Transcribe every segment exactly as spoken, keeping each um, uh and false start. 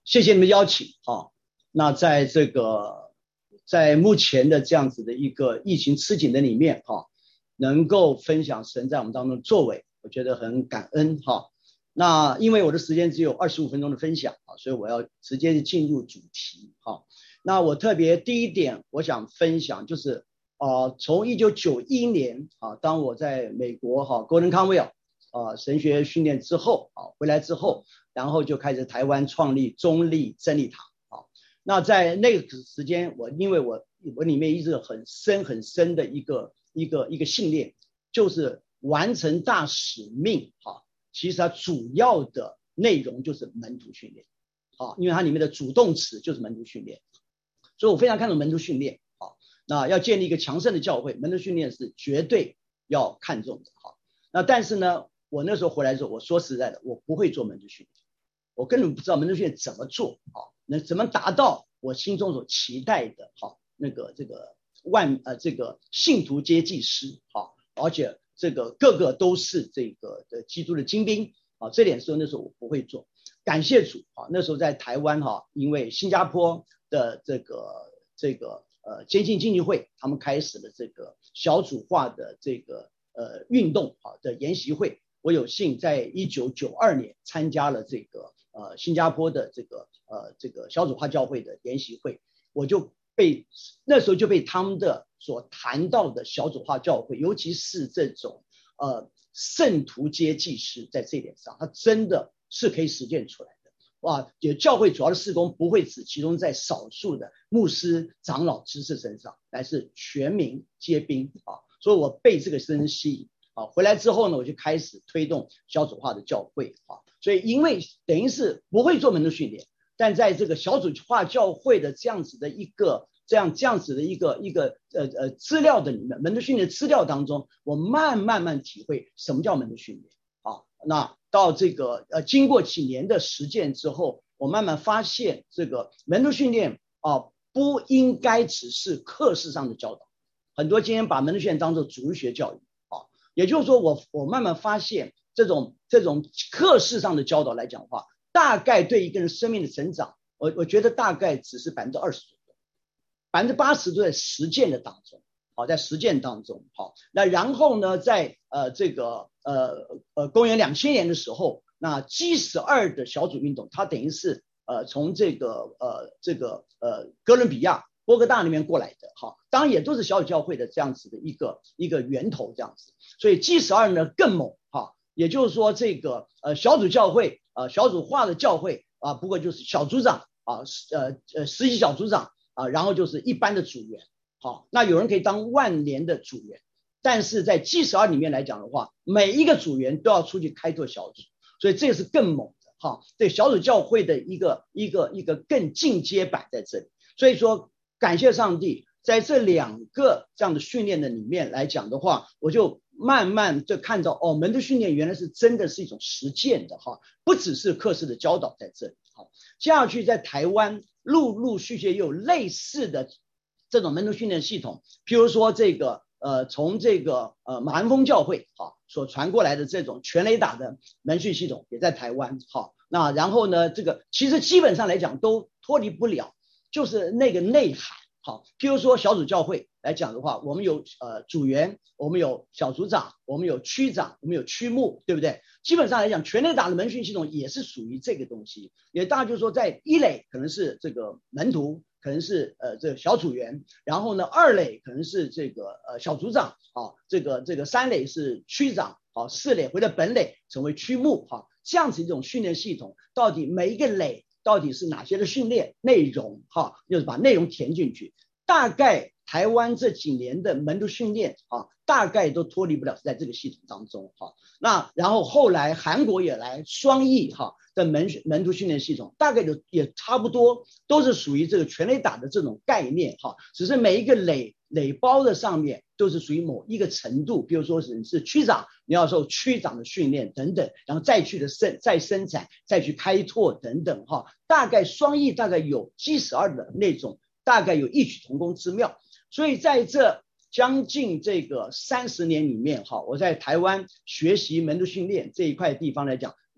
谢谢你们邀请哈。那在这个在目前的这样子的一个疫情吃紧的里面哈，能够分享神在我们当中的作为，我觉得很感恩哈。那因为我的时间只有二十五分钟的分享啊，所以我要直接进入主题哈。那我特别第一点我想分享就是呃，从一九九一年啊，当我在美国哈 Golden Conwell 啊神学训练之后啊，回来之后，然后就开始台湾创立中立真理堂啊。那在那个时间，我因为我我里面一直很深很深的一个一个一个信念，就是完成大使命啊。其实它主要的内容就是门徒训练啊，因为它里面的主动词就是门徒训练，所以我非常看重门徒训练啊。那要建立一个强盛的教会，门徒训练是绝对要看重的哈。那但是呢，我那时候回来的时候，我说实在的，我不会做门徒训练，我根本不知道门徒训练怎么做啊，那怎么达到我心中所期待的哈那个这个万呃这个信徒皆祭司啊，而且这个个个都是这个的基督的精兵啊，这点时候那时候我不会做。感谢主啊，那时候在台湾哈，因为新加坡的这个这个呃接近经济会，他们开始了这个小组化的这个呃运动啊的研习会，我有幸在一九九二年参加了这个呃新加坡的这个呃这个小组化教会的研习会，我就被那时候就被他们的所谈到的小组化教会，尤其是这种呃圣徒皆祭司，在这一点上，它真的是可以实践出来的。哇，也教会主要的事工不会只集中在少数的牧师、长老、执事身上，乃是全民皆兵啊！所以我被这个深吸引啊。回来之后呢，我就开始推动小组化的教会啊。所以因为等于是不会做门徒训练，但在这个小组化教会的这样子的一个这样这样子的一个一个呃呃资料的里面，门徒训练资料当中，我慢慢慢体会什么叫门徒训练啊。那到这个呃经过几年的实践之后，我慢慢发现这个门徒训练啊不应该只是课室上的教导，很多今天把门徒训练当作主日学教育啊，也就是说我我慢慢发现这种这种课室上的教导来讲的话，大概对一个人生命的成长，我我觉得大概只是百分之二十左右，百分之八十都在实践的当中。好，在实践当中，好，那然后呢，在呃这个呃呃公元两千年的时候，那 G 十二的小组运动，它等于是呃从这个呃这个呃哥伦比亚波哥大那边过来的，好，当然也都是小组教会的这样子的一个一个源头这样子，所以 G 十二呢更猛哈，也就是说这个呃小组教会呃小组化的教会啊，不过就是小组长啊呃呃实习小组长啊，然后就是一般的组员。好，那有人可以当万年的组员，但是在 G 十二里面来讲的话，每一个组员都要出去开拓小组，所以这个是更猛的哈。对小组教会的一个一个一个更进阶版在这里。所以说，感谢上帝，在这两个这样的训练的里面来讲的话，我就慢慢就看到哦，门徒训练原来是真的是一种实践的哈，不只是课室的教导在这里。好，接下去在台湾陆陆续续也有类似的这种门徒训练系统，譬如说这个呃从这个呃马鞍峰教会好、啊、所传过来的这种全雷打的门训系统也在台湾好、啊，那然后呢这个其实基本上来讲都脱离不了就是那个内涵好、啊，譬如说小组教会来讲的话，我们有呃组员，我们有小组长，我们有区长，我们有区牧，对不对？基本上来讲，全雷打的门训系统也是属于这个东西，也大概就是说在一垒可能是这个门徒。可能是呃这个小组员，然后呢二垒可能是这个呃小组长啊，这个这个三垒是区长啊，四垒或者本垒成为区牧哈、啊，这样子一种训练系统，到底每一个垒到底是哪些的训练内容哈、啊，就是把内容填进去。大概台湾这几年的门徒训练啊，大概都脱离不了在这个系统当中哈、啊。那然后后来韩国也来双翼哈。啊的门门徒训练系统大概就也差不多，都是属于这个全垒打的这种概念哈，只是每一个垒垒包的上面都是属于某一个程度，比如说是是区长，你要受区长的训练等等，然后再去的生再生产，再去开拓等等哈，大概双翼大概有 G 十二的那种，大概有异曲同工之妙，所以在这将近这个三十年里面哈，我在台湾学习门徒训练这一块地方来讲。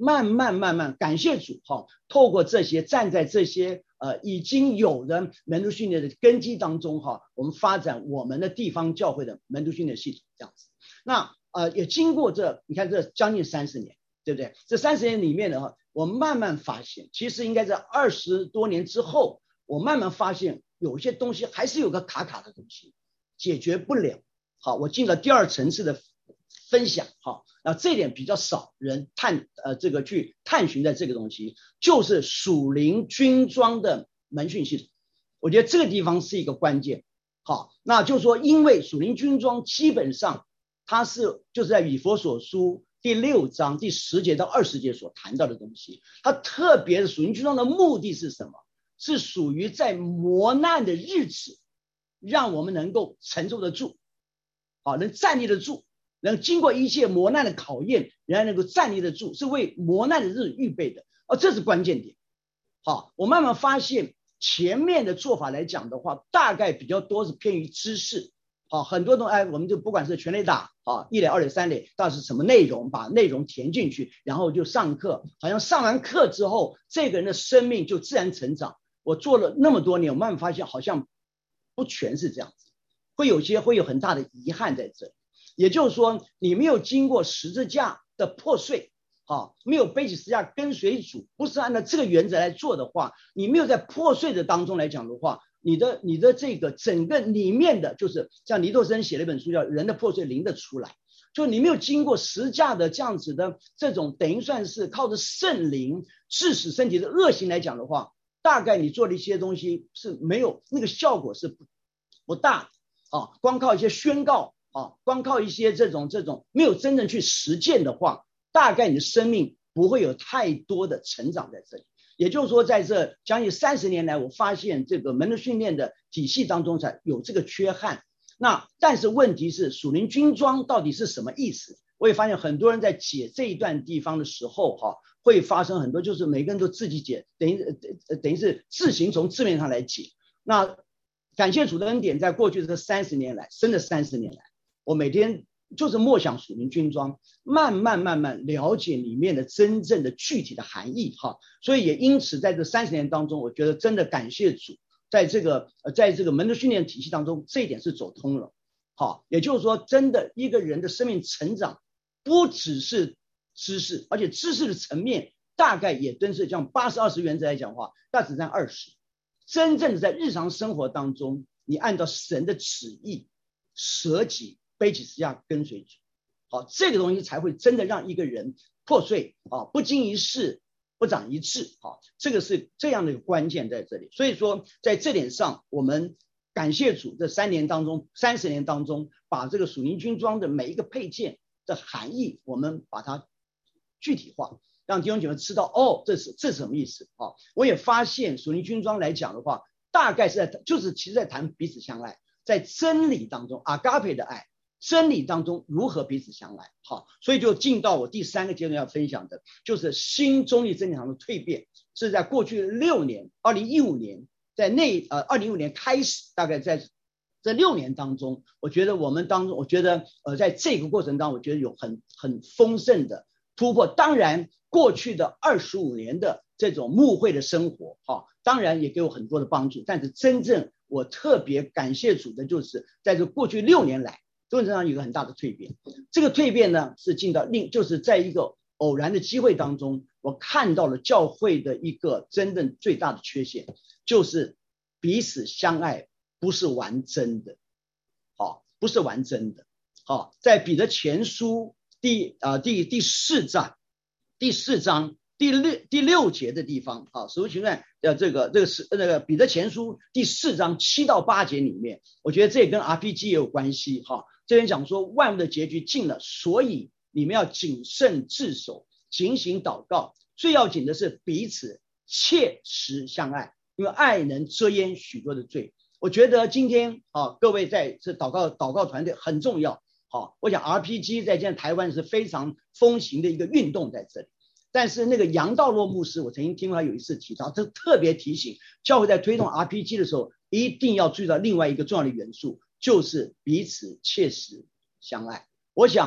慢慢慢慢感谢主哈，透过这些站在这些呃已经有的门徒训练的根基当中哈，我们发展我们的地方教会的门徒训练系统这样子。那呃也经过这你看这将近三十年，对不对？这三十年里面的话，我慢慢发现，其实应该在二十多年之后，我慢慢发现有些东西还是有个卡卡的东西解决不了。好，我进了第二层次的分享，好，那这点比较少人探呃这个去探寻的这个东西，就是属灵军装的门训系统。我觉得这个地方是一个关键。好，那就是说，因为属灵军装基本上它是就是在以弗所书第六章第十节到二十节所谈到的东西，它特别的属灵军装的目的是什么？是属于在磨难的日子，让我们能够承受得住，好，能站立得住，能经过一切磨难的考验，仍然能够站立得住，是为磨难的日子预备的。哦，这是关键点。好，我慢慢发现前面的做法来讲的话，大概比较多是偏于知识。好，很多东西，哎，我们就不管是全垒打啊，一垒、二垒、三垒，到底是什么内容，把内容填进去，然后就上课。好像上完课之后，这个人的生命就自然成长。我做了那么多年，我慢慢发现好像不全是这样子，会有些会有很大的遗憾在这里。也就是说，你没有经过十字架的破碎，啊，没有背起十字架跟随主，不是按照这个原则来做的话，你没有在破碎的当中来讲的话，你的你的这个整个里面的，就是像尼托生写了一本书叫《人的破碎灵得出来》，就你没有经过十字架的这样子的这种，等于算是靠着圣灵致使身体的恶行来讲的话，大概你做的一些东西是没有那个效果是不不大的啊，光靠一些宣告啊，光靠一些这种这种没有真正去实践的话，大概你的生命不会有太多的成长在这里。也就是说，在这将近三十年来，我发现这个门徒训练的体系当中才有这个缺憾。那但是问题是，属灵军装到底是什么意思？我也发现很多人在解这一段地方的时候，哈，会发生很多，就是每个人都自己解，等于等于是自行从字面上来解。那感谢主的恩典，在过去这三十年来，真的三十年来，我每天就是默想属灵军装，慢慢慢慢了解里面的真正的具体的含义哈。所以也因此在这三十年当中，我觉得真的感谢主，在这个呃在这个门徒训练体系当中，这一点是走通了。好，也就是说，真的一个人的生命成长，不只是知识，而且知识的层面大概也真是像八十二十原则来讲的话，大只占二十。真正的在日常生活当中，你按照神的旨意舍己背起十字架跟随主，好，这个东西才会真的让一个人破碎啊，不经一事不长一智啊，这个是这样的一个关键在这里。所以说，在这点上，我们感谢主，这三年当中、三十年当中，把这个属灵军装的每一个配件的含义，我们把它具体化，让弟兄姐妹知道，哦，这是这是什么意思啊？我也发现属灵军装来讲的话，大概是在就是其实在谈彼此相爱，在真理当中阿嘎培的爱，真理当中如何彼此相爱。好，所以就进到我第三个阶段要分享的，就是新中立真理堂的蜕变，是在过去六年，二零一五年，在那呃二零一五年开始，大概在这六年当中，我觉得我们当中，我觉得呃在这个过程当中，我觉得有很很丰盛的突破。当然，过去的二十五年的这种牧会的生活，哈，当然也给我很多的帮助。但是真正我特别感谢主的，就是在这过去六年来，中正上有一个很大的蜕变。这个蜕变呢，是进到另就是在一个偶然的机会当中，我看到了教会的一个真正最大的缺陷，就是彼此相爱不是玩真的，好，不是玩真的。好，在彼得前书第啊、呃、第第四章第四章第六第六节的地方啊，使徒行传的这个这个是那个彼得前书第四章七到八节里面，我觉得这也跟 R P G 也有关系哈。这边讲说万物的结局近了，所以你们要谨慎自守，警醒祷告。最要紧的是彼此切实相爱，因为爱能遮掩许多的罪。我觉得今天啊，各位在这祷告祷告团队很重要。好，我想 R P G 在现在台湾是非常风行的一个运动在这里。但是那个杨道洛牧师，我曾经听他有一次提到，这特别提醒教会在推动 R P G 的时候，一定要注意到另外一个重要的元素，就是彼此切实相爱。我想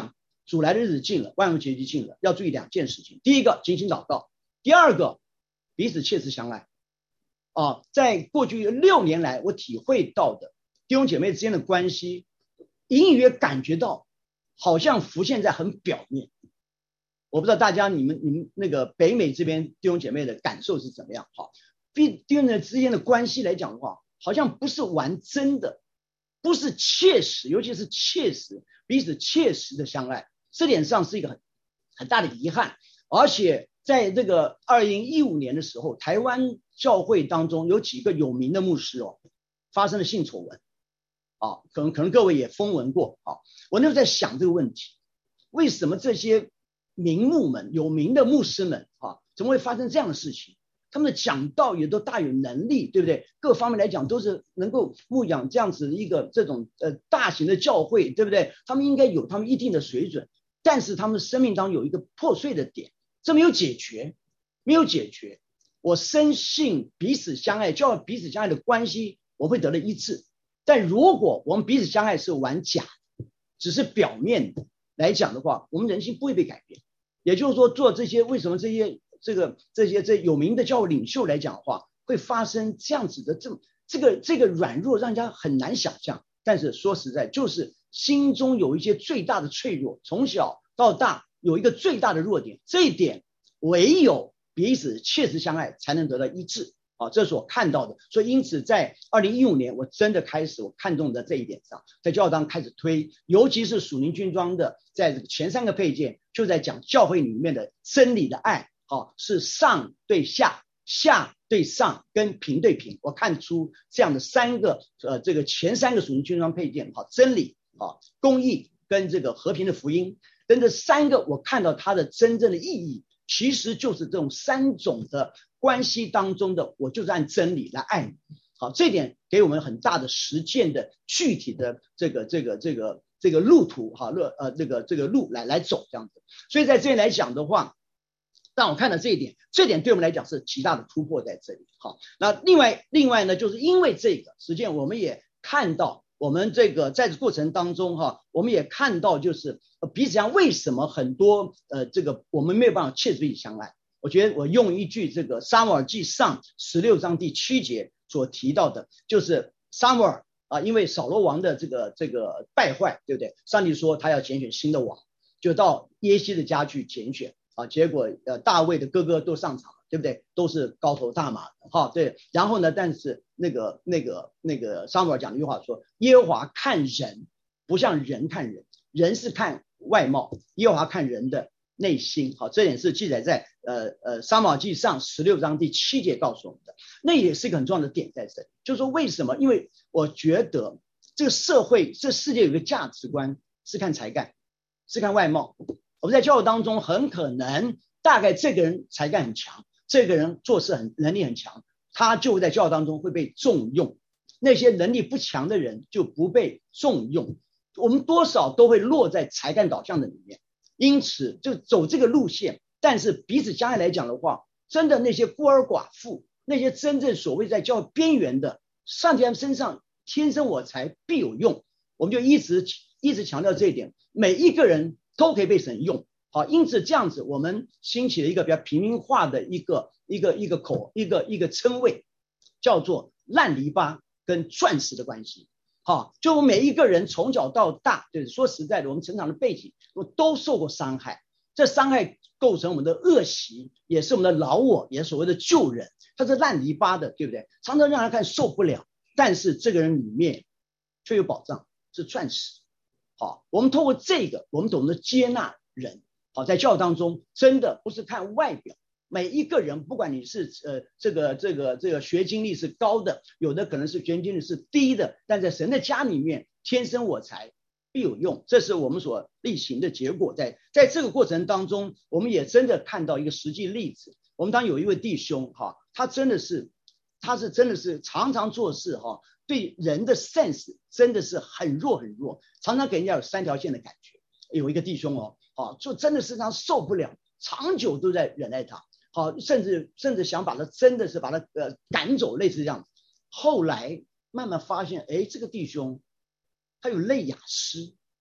主来的日子近了，万物节期近了，要注意两件事情。第一个，精心祷告；第二个，彼此切实相爱。啊，在过去六年来，我体会到的弟兄姐妹之间的关系，隐隐约感觉到好像浮现在很表面。我不知道大家你们你们那个北美这边弟兄姐妹的感受是怎么样？好，弟兄们之间的关系来讲的话，好像不是玩真的，不是切实，尤其是切实彼此切实的相爱，这点上是一个很很大的遗憾。而且在这个二零一五年的时候，台湾教会当中有几个有名的牧师哦，发生了性丑闻啊，可能可能各位也风闻过啊。我那时候在想这个问题，为什么这些名牧们有名的牧师们啊，怎么会发生这样的事情？他们的讲道也都大有能力，对不对？各方面来讲都是能够牧养这样子一个这种呃大型的教会，对不对？他们应该有他们一定的水准，但是他们生命当中有一个破碎的点，这没有解决，没有解决。我深信彼此相爱，教彼此相爱的关系，我会得到医治。但如果我们彼此相爱是玩假，只是表面的来讲的话，我们人心不会被改变。也就是说，做这些为什么这些这个这些这有名的教会领袖来讲的话，会发生这样子的这这个这个软弱，让人家很难想象。但是说实在，就是心中有一些最大的脆弱，从小到大有一个最大的弱点，这一点唯有彼此切实相爱才能得到医治。啊，这是我看到的。所以因此在二零一五年，我真的开始我看中的这一点上，在教堂开始推，尤其是属灵军装的，在这个前三个配件就在讲教会里面的真理的爱，啊，是上对下，下对上跟平对平。我看出这样的三个呃这个前三个属灵军装配件，啊，真理啊公义跟这个和平的福音，跟这三个我看到它的真正的意义，其实就是这种三种的关系当中的，我就是按真理来爱你。好，这点给我们很大的实践的具体的这个这个这个这个路途哈，路呃这个这个路来来走这样子。所以在这里来讲的话，让我看到这一点，这点对我们来讲是极大的突破在这里。好，那另外另外呢，就是因为这个实践，我们也看到我们这个在这过程当中哈，我们也看到就是彼此相为什么很多呃这个我们没有办法切实彼此相爱。我觉得我用一句这个撒母耳记上十六章第七节所提到的，就是撒母耳啊，因为扫罗王的这个这个败坏，对不对？上帝说他要拣选新的王，就到耶西的家去拣选啊，结果呃大卫的哥哥都上场了，对不对？都是高头大马的哈，对。然后呢，但是那个那个那个撒母耳讲一句话说，耶和华看人不像人看人，人是看外貌，耶和华看人的内心。好，这点是记载在呃呃撒母耳记上十六章第七节告诉我们的，那也是一个很重要的点在这里，就是说为什么？因为我觉得这个社会这世界有一个价值观是看才干，是看外貌。我们在教育当中很可能大概这个人才干很强，这个人做事很能力很强，他就在教育当中会被重用，那些能力不强的人就不被重用。我们多少都会落在才干导向的里面，因此就走这个路线。但是彼此相爱来讲的话，真的那些孤儿寡妇，那些真正所谓在教育边缘的，上帝他们身上天生我材必有用。我们就一直一直强调这一点，每一个人都可以被神用。好，因此这样子我们兴起了一个比较平民化的一个一个一个口一个一个称谓，叫做烂泥巴跟钻石的关系。好，就我们每一个人从小到大，对，说实在的，我们成长的背景我都受过伤害，这伤害构成我们的恶习，也是我们的老我，也是所谓的旧人，它是烂泥巴的，对不对？常常让人看受不了，但是这个人里面却有宝藏，是钻石。好，我们透过这个，我们懂得接纳人。好，在教育当中，真的不是看外表，每一个人，不管你是呃这个这个这个学经历是高的，有的可能是学经历是低的，但在神的家里面，天生我材必有用，这是我们所例行的结果。在在这个过程当中，我们也真的看到一个实际例子。我们当有一位弟兄哈，他真的是他是真的是常常做事哈，对人的 sense 真的是很弱很弱，常常给人家有三条线的感觉。有一个弟兄哦，啊，就真的是他受不了，长久都在忍耐他，好，甚至甚至想把他真的是把他呃赶走，类似这样子。后来慢慢发现，哎，这个弟兄他有类雅诗，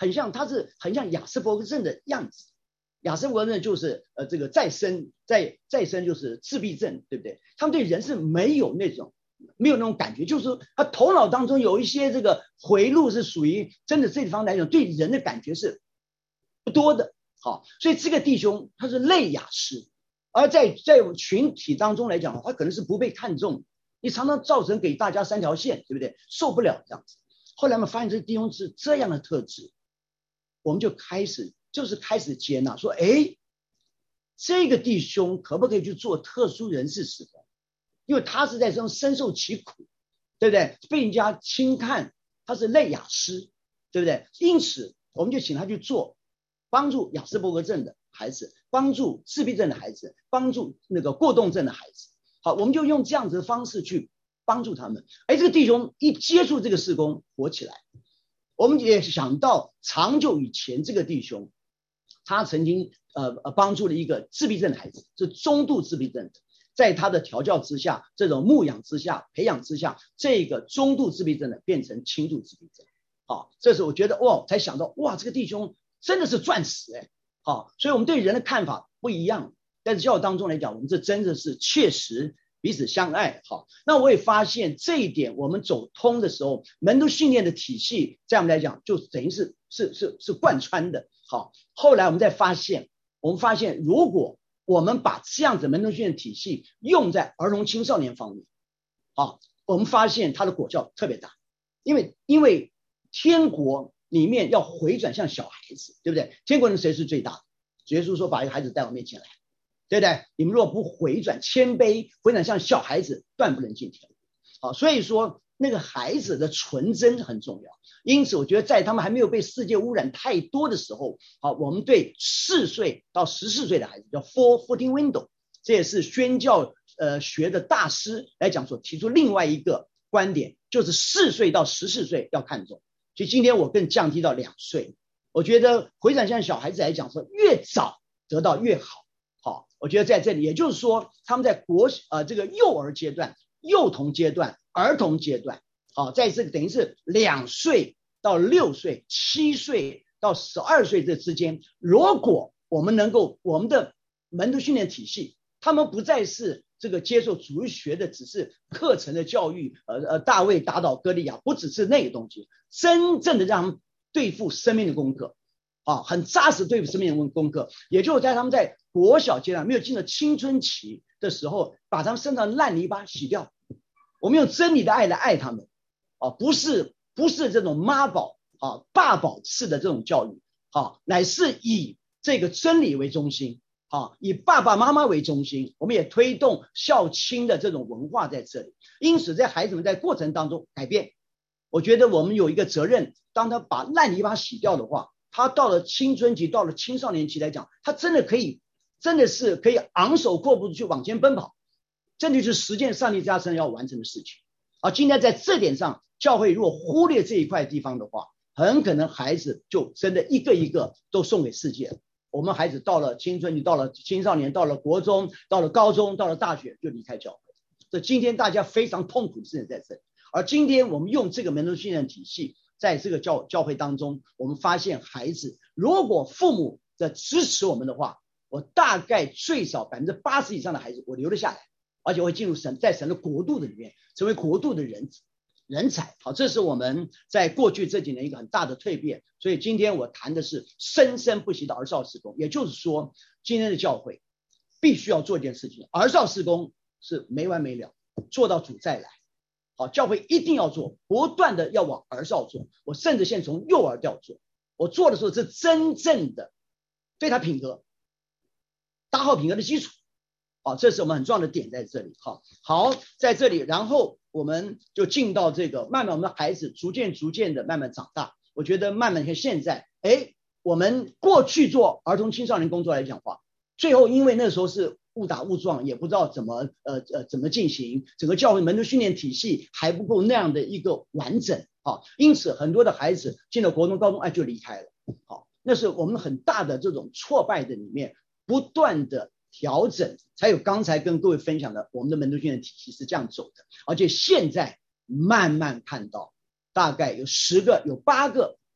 很像，他是很像亚斯伯格症的样子。亚斯伯格症就是呃这个再生再再生就是自闭症，对不对？他们对人是没有那种没有那种感觉，就是说他头脑当中有一些这个回路是属于真的这地方来讲对人的感觉是不多的。好，所以这个弟兄他是类雅斯，而在在群体当中来讲，他可能是不被看重，你常常造成给大家三条线，对不对？受不了这样子。后来我们发现这个弟兄是这样的特质，我们就开始就是开始接纳，说，哎，这个弟兄可不可以去做特殊人士事工？因为他是在这种深受其苦，对不对？被人家轻看，他是类雅斯，对不对？因此，我们就请他去做。帮助亚斯伯格症的孩子，帮助自闭症的孩子，帮助那个过动症的孩子。好，我们就用这样子的方式去帮助他们。哎，这个弟兄一接触这个事工，活起来。我们也想到长久以前，这个弟兄他曾经呃呃帮助了一个自闭症的孩子，是中度自闭症的，在他的调教之下，这种牧养之下、培养之下，这个中度自闭症的变成轻度自闭症。好，这时我觉得哇，才想到哇，这个弟兄真的是钻石哎，好，所以我们对人的看法不一样，但是教育当中来讲，我们这真的是切实彼此相爱。好，那我也发现这一点，我们走通的时候，门徒训练的体系，在我们来讲，就等于是是是是贯穿的。好，后来我们再发现，我们发现如果我们把这样子门徒训练体系用在儿童青少年方面，好，我们发现它的果效特别大，因为因为天国里面要回转向小孩子，对不对？天国人谁是最大的？耶稣说把一个孩子带到面前来，对不对？你们若不回转谦卑，回转向小孩子，断不能进天国。好，所以说那个孩子的纯真很重要。因此我觉得在他们还没有被世界污染太多的时候，好，我们对四岁到十四岁的孩子叫 four fourteen window， 这也是宣教呃学的大师来讲所提出另外一个观点，就是四岁到十四岁要看重。所以今天我更降低到两岁，我觉得回转向小孩子来讲说，越早得到越好。好，我觉得在这里，也就是说，他们在国呃这个幼儿阶段、幼童阶段、儿童阶段，好，在这个等于是两岁到六岁、七岁到十二岁这之间，如果我们能够我们的门徒训练体系，他们不再是这个接受主日学的只是课程的教育，呃呃，大卫打倒歌利亚，不只是那个东西，真正的让他们对付生命的功课，啊，很扎实对付生命的功课，也就是在他们在国小阶段没有进入青春期的时候，把他们身上烂泥巴洗掉。我们用真理的爱来爱他们，啊，不是不是这种妈宝啊爸宝式的这种教育，啊，乃是以这个真理为中心。啊，以爸爸妈妈为中心，我们也推动孝亲的这种文化在这里。因此，在孩子们在过程当中改变，我觉得我们有一个责任，当他把烂泥巴洗掉的话，他到了青春期，到了青少年期来讲，他真的可以，真的是可以昂首阔步去往前奔跑，这就是实践上帝家生要完成的事情。啊，今天在这点上，教会如果忽略这一块地方的话，很可能孩子就真的一个一个都送给世界了。我们孩子到了青春期，到了青少年，到了国中，到了高中，到了大学就离开教会。这今天大家非常痛苦的事情在这里。而今天我们用这个门徒训练体系，在这个教教会当中，我们发现孩子如果父母的支持我们的话，我大概最少百分之八十以上的孩子我留了下来，而且会进入神在神的国度的里面，成为国度的人人才。好，这是我们在过去这几年一个很大的蜕变。所以今天我谈的是生生不息的儿少事工，也就是说今天的教会必须要做一件事情，儿少事工是没完没了，做到主再来。好，教会一定要做，不断的要往儿少做，我甚至现从幼儿调做，我做的时候是真正的对他品格打好品格的基础。好，这是我们很重要的点在这里。好，好，在这里，然后我们就进到这个慢慢我们的孩子逐渐逐渐的慢慢长大。我觉得慢慢看现在，哎，我们过去做儿童青少年工作来讲话，最后因为那时候是误打误撞，也不知道怎么呃呃怎么进行，整个教会门徒训练体系还不够那样的一个完整啊，因此很多的孩子进了国中、高中，哎就离开了。好，那是我们很大的这种挫败的里面不断的调整，才有刚才跟各位分享的我们的门徒训练体系是这样走的，而且现在慢慢看到。大概有十个，有八个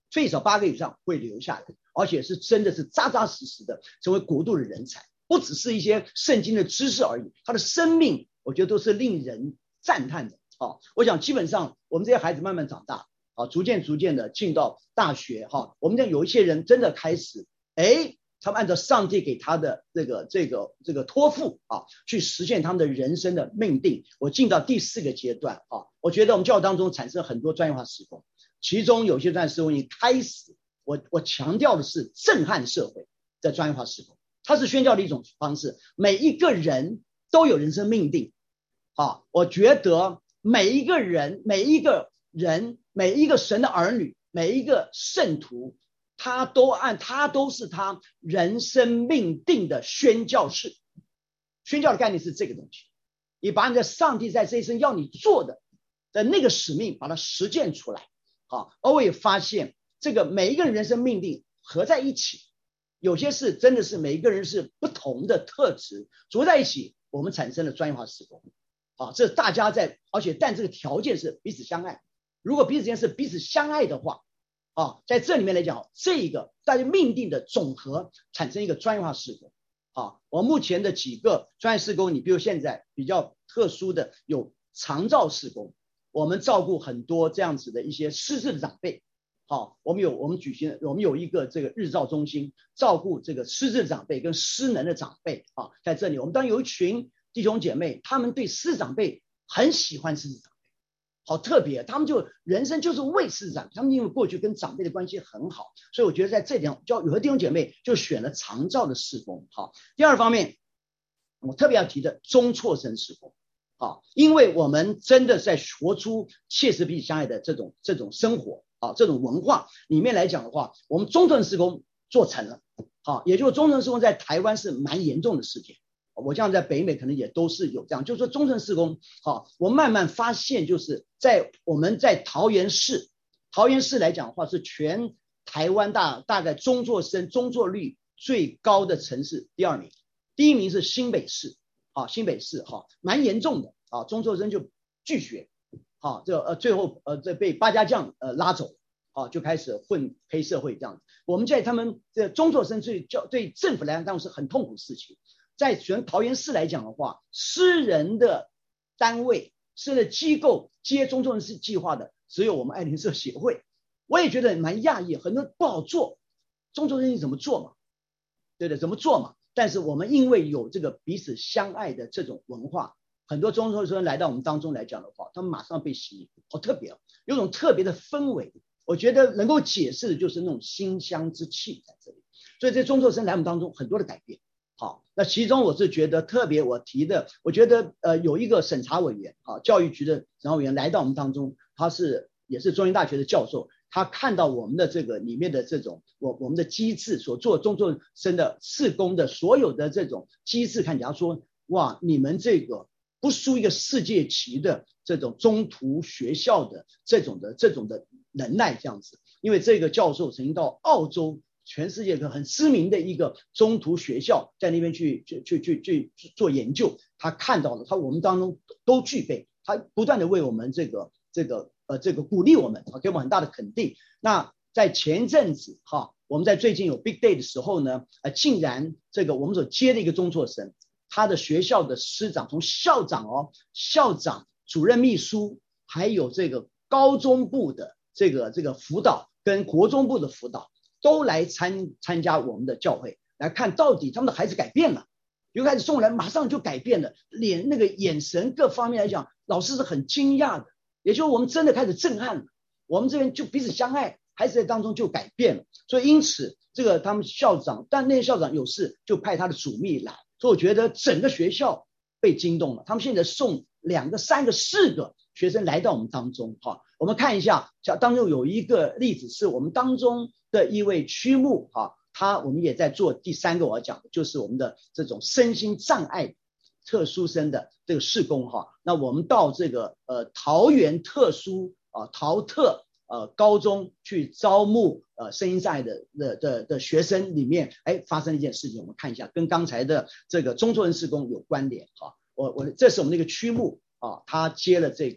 最少八个以上会留下来，而且是真的是扎扎实实的成为国度的人才，不只是一些圣经的知识而已，他的生命我觉得都是令人赞叹的。好，我想基本上我们这些孩子慢慢长大，啊，逐渐逐渐的进到大学，哈，我们有一些人真的开始，哎，他们按照上帝给他的这个这个这个托付啊，去实现他们的人生的命定。我进到第四个阶段啊，我觉得我们教育当中产生很多专业化事工，其中有些专业事工已经开始，我我强调的是震撼社会的专业化事工，它是宣教的一种方式，每一个人都有人生命定啊，我觉得每一个人每一个人每一个神的儿女每一个圣徒，他都按他都是他人生命定的宣教士。宣教的概念是这个东西，你把你的上帝在这一生要你做的的那个使命把它实践出来。好，而我也发现这个每一个人人生命定合在一起，有些事真的是每一个人是不同的特质组在一起，我们产生了专业化事工。好，这大家在，而且但这个条件是彼此相爱。如果彼此间是彼此相爱的话，啊，在这里面来讲，这个大家命定的总和产生一个专业化事工。啊，我目前的几个专业事工，你比如现在比较特殊的有长照事工，我们照顾很多这样子的一些失智的长辈。好，我们有我们举行我们有一个这个日照中心，照顾这个失智长辈跟失能的长辈。啊，在这里我们当然有一群弟兄姐妹，他们对失智长辈很喜欢失智长辈。好特别，他们就人生就是为师长，他们因为过去跟长辈的关系很好，所以我觉得在这点，叫有的弟兄姐妹就选了长照的事工。好，第二方面，我特别要提的中辍生事工。好，因为我们真的在活出切实彼此相爱的这种这种生活啊，这种文化里面来讲的话，我们中辍生事工做成了。好，也就是中辍生事工在台湾是蛮严重的事件。我这样在北美可能也都是有这样，就是说中辍事工，好，我慢慢发现就是在我们在桃园市，桃园市来讲的话是全台湾大大概中辍生中辍率最高的城市第二名，第一名是新北市，啊，新北市哈蛮严重的啊，中辍生就拒学，好，这呃最后呃这被八家将呃拉走，啊，就开始混黑社会这样子。我们在他们这中辍生对教对政府来讲当然是很痛苦的事情。在全桃园市来讲的话，私人的单位、私人的机构接中辍生计划的只有我们爱邻社协会。我也觉得蛮讶异，很多不好做，中辍生你怎么做嘛？对的，怎么做嘛？但是我们因为有这个彼此相爱的这种文化，很多中辍生来到我们当中来讲的话，他们马上被吸引，好特别，有种特别的氛围。我觉得能够解释的就是那种馨香之气在这里，所以这中辍生来我们当中很多的改变。好，那其中我是觉得特别我提的，我觉得呃有一个审查委员啊，教育局的审查委员来到我们当中，他是也是中央大学的教授，他看到我们的这个里面的这种我我们的机制所做中辍生的事工的所有的这种机制，看起来说哇，你们这个不输一个世界级的这种中途学校的这种的这种的能耐这样子，因为这个教授曾经到澳洲。全世界很知名的一个中途学校，在那边去去去去去做研究，他看到了，他我们当中都具备，他不断的为我们这个这个呃这个鼓励我们，给我们很大的肯定。那在前阵子哈，我们在最近有 Big Day 的时候呢，呃，竟然这个我们所接的一个中辍生，他的学校的师长，从校长哦，校长、主任秘书，还有这个高中部的这个这个辅导跟国中部的辅导。都来参参加我们的教会，来看到底他们的孩子改变了，有个孩子送来马上就改变了，脸那个眼神各方面来讲，老师是很惊讶的，也就是我们真的开始震撼了，我们这边就彼此相爱，孩子在当中就改变了，所以因此这个他们校长，但那些校长有事就派他的主秘来，所以我觉得整个学校被惊动了，他们现在送两个、三个、四个学生来到我们当中哈，我们看一下，当中有一个例子是我们当中的一位区牧哈，他我们也在做第三个我要讲的就是我们的这种身心障碍特殊生的这个事工哈，那我们到这个呃桃园特殊啊桃特呃高中去招募呃身心障碍的的的的学生里面，哎发生了一件事情，我们看一下跟刚才的这个中辍生事工有关联哈，我我这是我们那个区牧啊，他接了这个这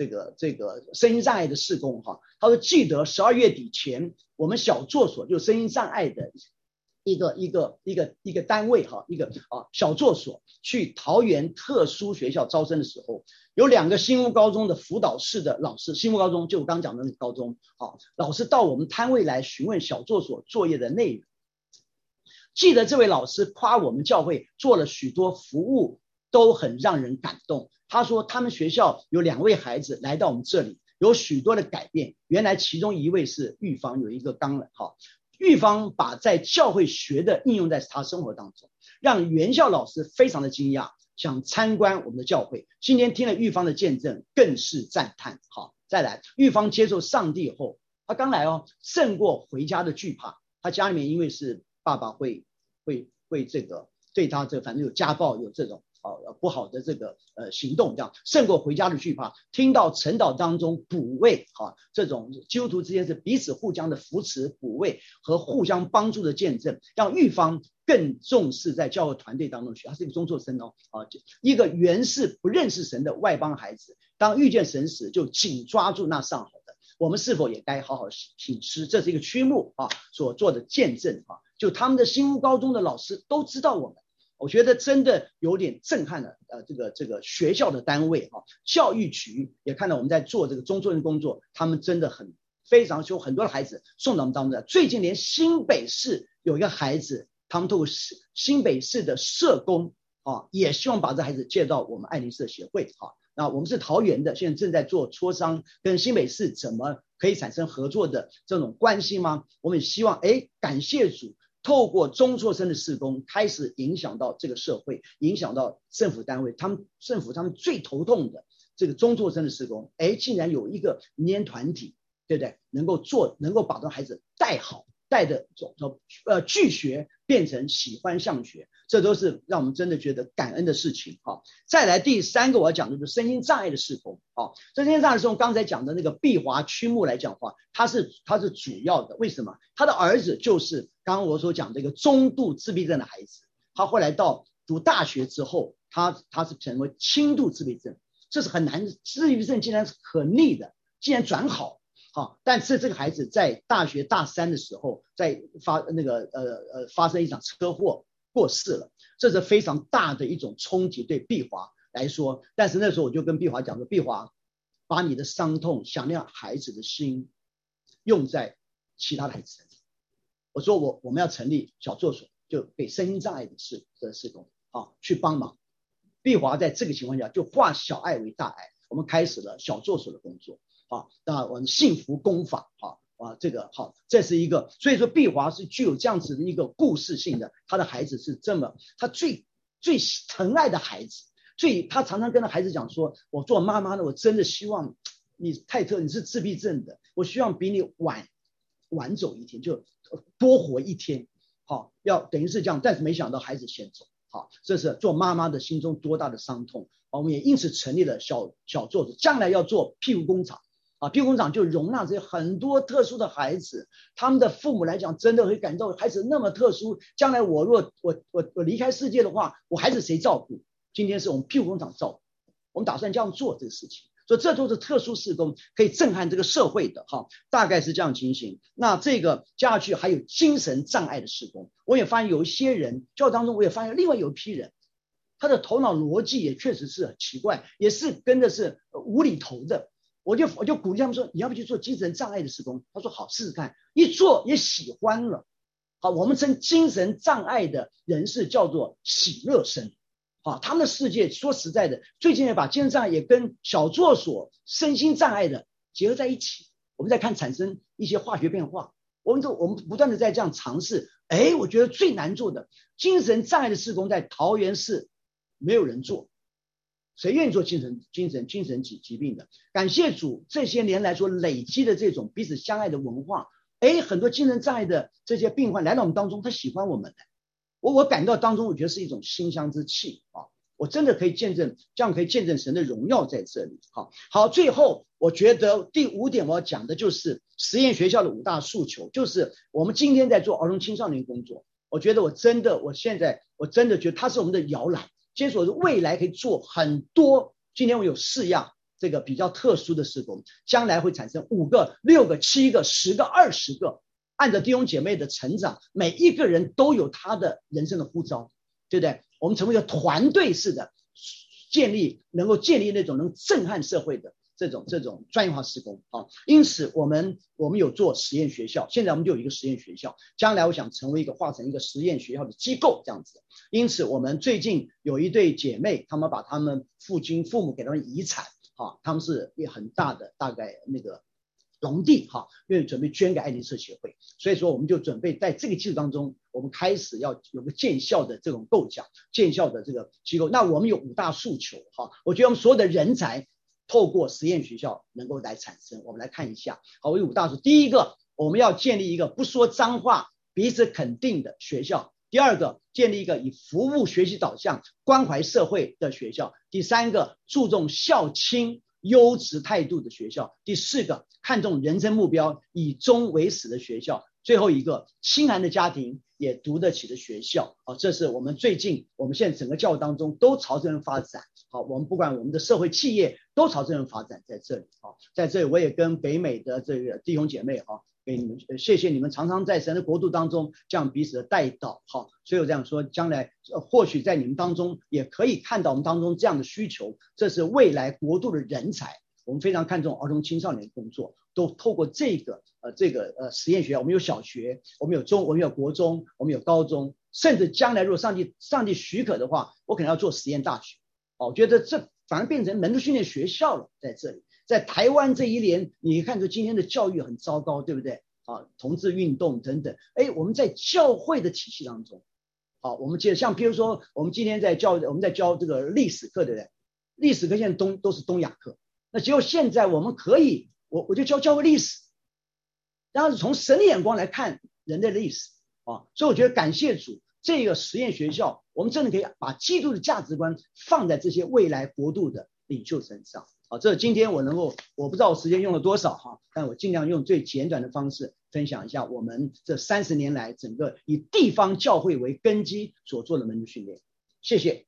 这个这个身心障碍的事工哈，他说记得十二月底前，我们小作所就身心障碍的一个一个一个一个单位哈，一个啊小作所去桃园特殊学校招生的时候，有两个新屋高中的辅导室的老师，新屋高中就我刚讲的那个高中啊，老师到我们摊位来询问小作所作业的内容。记得这位老师夸我们教会做了许多服务，都很让人感动。他说他们学校有两位孩子来到我们这里，有许多的改变。原来其中一位是玉芳，有一个刚来哈。玉芳把在教会学的应用在他生活当中，让原校老师非常的惊讶，想参观我们的教会。今天听了玉芳的见证，更是赞叹。好，再来，玉芳接受上帝后，他刚来哦，胜过回家的惧怕。他家里面因为是爸爸会会会这个对他这反正有家暴，有这种呃不好的这个呃行动，这样胜过回家的惧怕。听到晨祷当中补位哈，这种基督徒之间是彼此互相的扶持、补位和互相帮助的见证，让玉芳更重视在教会团队当中学。他是一个中辍生哦，啊，一个原是不认识神的外邦孩子，当遇见神时就紧抓住那上好的。我们是否也该好好省思？这是一个区目啊所做的见证啊，就他们的新屋高中的老师都知道我们。我觉得真的有点震撼了，呃，这个这个学校的单位啊，教育局也看到我们在做这个中辍生工作，他们真的很非常有很多的孩子送到我们当中来。最近连新北市有一个孩子，他们透过新北市的社工啊，也希望把这孩子介到我们爱邻社协会啊。那我们是桃园的，现在正在做磋商，跟新北市怎么可以产生合作的这种关系吗？我们也希望，哎，感谢主，透过中辍生的事工，开始影响到这个社会，影响到政府单位，他们政府他们最头痛的这个中辍生的事工，哎，竟然有一个民间团体，对不对？能够做，能够把这孩子带好，带的呃拒学变成喜欢上学。这都是让我们真的觉得感恩的事情哈。再来第三个我要讲的就是身心障碍的事工啊。这身心障碍的事工，刚才讲的那个碧华区目来讲的话，它是它是主要的。为什么？他的儿子就是刚刚我所讲的一个中度自闭症的孩子，他后来到读大学之后，他他是成为轻度自闭症，这是很难，自闭症竟然是可逆的，竟然转好。好，但是这个孩子在大学大三的时候，在发那个呃呃发生一场车祸。过世了，这是非常大的一种冲击对碧华来说。但是那时候我就跟碧华讲说，碧华，把你的伤痛想念孩子的心用在其他的孩子身上。我说我我们要成立小作所，就给身心障碍的事的事工啊去帮忙。碧华在这个情况下就化小爱为大爱，我们开始了小作所的工作啊。那我们幸福工坊啊。啊，这个好，这是一个，所以说碧华是具有这样子的一个故事性的，他的孩子是这么，他最最疼爱的孩子，所以他常常跟他孩子讲说，我做妈妈的，我真的希望你泰特你是自闭症的，我希望比你晚晚走一天，就多活一天，好，要等于是这样，但是没想到孩子先走，好，这是做妈妈的心中多大的伤痛，我们也因此成立了小小作所，将来要做庇护工厂。啊，庇护工厂就容纳这些很多特殊的孩子，他们的父母来讲，真的会感到孩子那么特殊，将来我若我我我离开世界的话，我孩子谁照顾？今天是我们庇护工厂照顾，我们打算这样做这个事情，所以这都是特殊事工，可以震撼这个社会的哈，大概是这样情形。那这个接下去还有精神障碍的事工，我也发现有一些人教会当中，我也发现另外有一批人，他的头脑逻辑也确实是很奇怪，也是跟的是无厘头的。我就我就鼓励他们说，你要不去做精神障碍的事工？他说好，试试看。一做也喜欢了。好，我们称精神障碍的人士叫做喜乐生。好，他们的世界说实在的，最近也把精神障碍也跟小作所身心障碍的结合在一起。我们在看产生一些化学变化，我们都我们不断的在这样尝试。哎，我觉得最难做的精神障碍的事工在桃园市没有人做。谁愿意做精神精神精神疾疾病的？感谢主，这些年来所累积的这种彼此相爱的文化，哎，很多精神障碍的这些病患来到我们当中，他喜欢我们的，我我感到当中，我觉得是一种馨香之气啊！我真的可以见证，这样可以见证神的荣耀在这里。好，好，最后我觉得第五点我要讲的就是实验学校的五大诉求，就是我们今天在做儿童青少年工作，我觉得我真的，我现在我真的觉得它是我们的摇篮。接着未来可以做很多，今天我有四样这个比较特殊的事工，将来会产生五个、六个、七个、十个、二十个，按照弟兄姐妹的成长，每一个人都有他的人生的呼召，对不对？我们成为一个团队式的建立，能够建立那种能震撼社会的这种这种专业化事工啊。因此我们我们有做实验学校，现在我们就有一个实验学校，将来我想成为一个化成一个实验学校的机构这样子。因此我们最近有一对姐妹，她们把她们父亲父母给她们遗产啊，他们是一很大的大概那个农地哈，愿意准备捐给爱丽舍协会，所以说我们就准备在这个基础当中，我们开始要有个建校的这种构想，建校的这个机构。那我们有五大诉求哈，我觉得我们所有的人才透过实验学校能够来产生。我们来看一下，好，我有五大诉求。第一个，我们要建立一个不说脏话、彼此肯定的学校。第二个，建立一个以服务学习导向、关怀社会的学校。第三个，注重孝亲优质态度的学校。第四个，看重人生目标，以终为始的学校。最后一个，清寒的家庭也读得起的学校。好，这是我们最近我们现在整个教育当中都朝这边发展。好，我们不管我们的社会企业都朝这边发展，在这里。好，在这里我也跟北美的这个弟兄姐妹哈，给你们谢谢你们常常在神的国度当中这样彼此的带导。好，所以我这样说，将来、呃、或许在你们当中也可以看到我们当中这样的需求，这是未来国度的人才。我们非常看重儿童青少年工作，都透过这个呃这个呃实验学校，我们有小学，我们有中，我们有国中，我们有高中，甚至将来如果上帝上帝许可的话，我可能要做实验大学。哦，我觉得这反而变成门徒训练学校了，在这里。在台湾这一年，你看出今天的教育很糟糕，对不对？啊，同志运动等等，哎，我们在教会的体系当中，好，我们接着像比如说，我们今天在教我们在教这个历史课，对不对？历史课现在东都是东亚课，那只有现在我们可以，我我就教教会历史，然后从神的眼光来看人类的历史啊，所以我觉得感谢主，这个实验学校，我们真的可以把基督的价值观放在这些未来国度的领袖身上。好，这今天我能够，我不知道我时间用了多少哈，但我尽量用最简短的方式分享一下我们这三十年来整个以地方教会为根基所做的门徒训练。谢谢。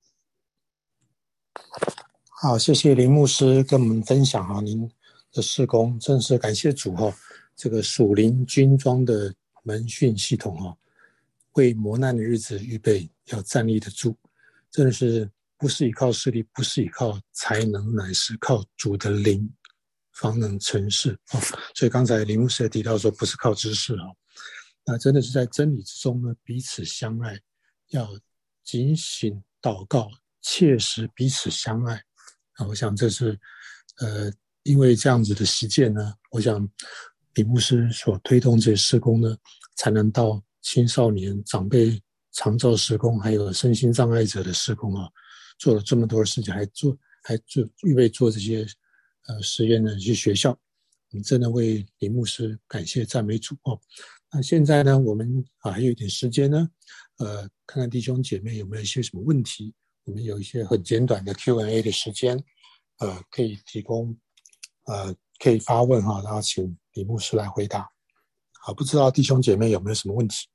好，谢谢林牧师跟我们分享哈您的事工，真是感谢主哈，这个属灵军装的门训系统哈，为磨难的日子预备，要站立得住，真的是不是依靠势力，不是依靠才能，乃是靠主的灵方能成事哦。所以刚才林牧师也提到说，不是靠知识哦，那真的是在真理之中呢，彼此相爱，要警醒祷告，切实彼此相爱。我想这是呃，因为这样子的实践呢，我想林牧师所推动这些事工呢，才能到青少年、长辈长照事工，还有身心障碍者的事工啊，做了这么多的事情，还做还做预备做这些呃实验的一些学校，我们真的为林牧师感谢赞美主哦。那现在呢，我们啊还有一点时间呢，呃，看看弟兄姐妹有没有一些什么问题。我们有一些很简短的 Q and A 的时间，呃，可以提供，呃，可以发问哈，然后请李牧师来回答。好，不知道弟兄姐妹有没有什么问题？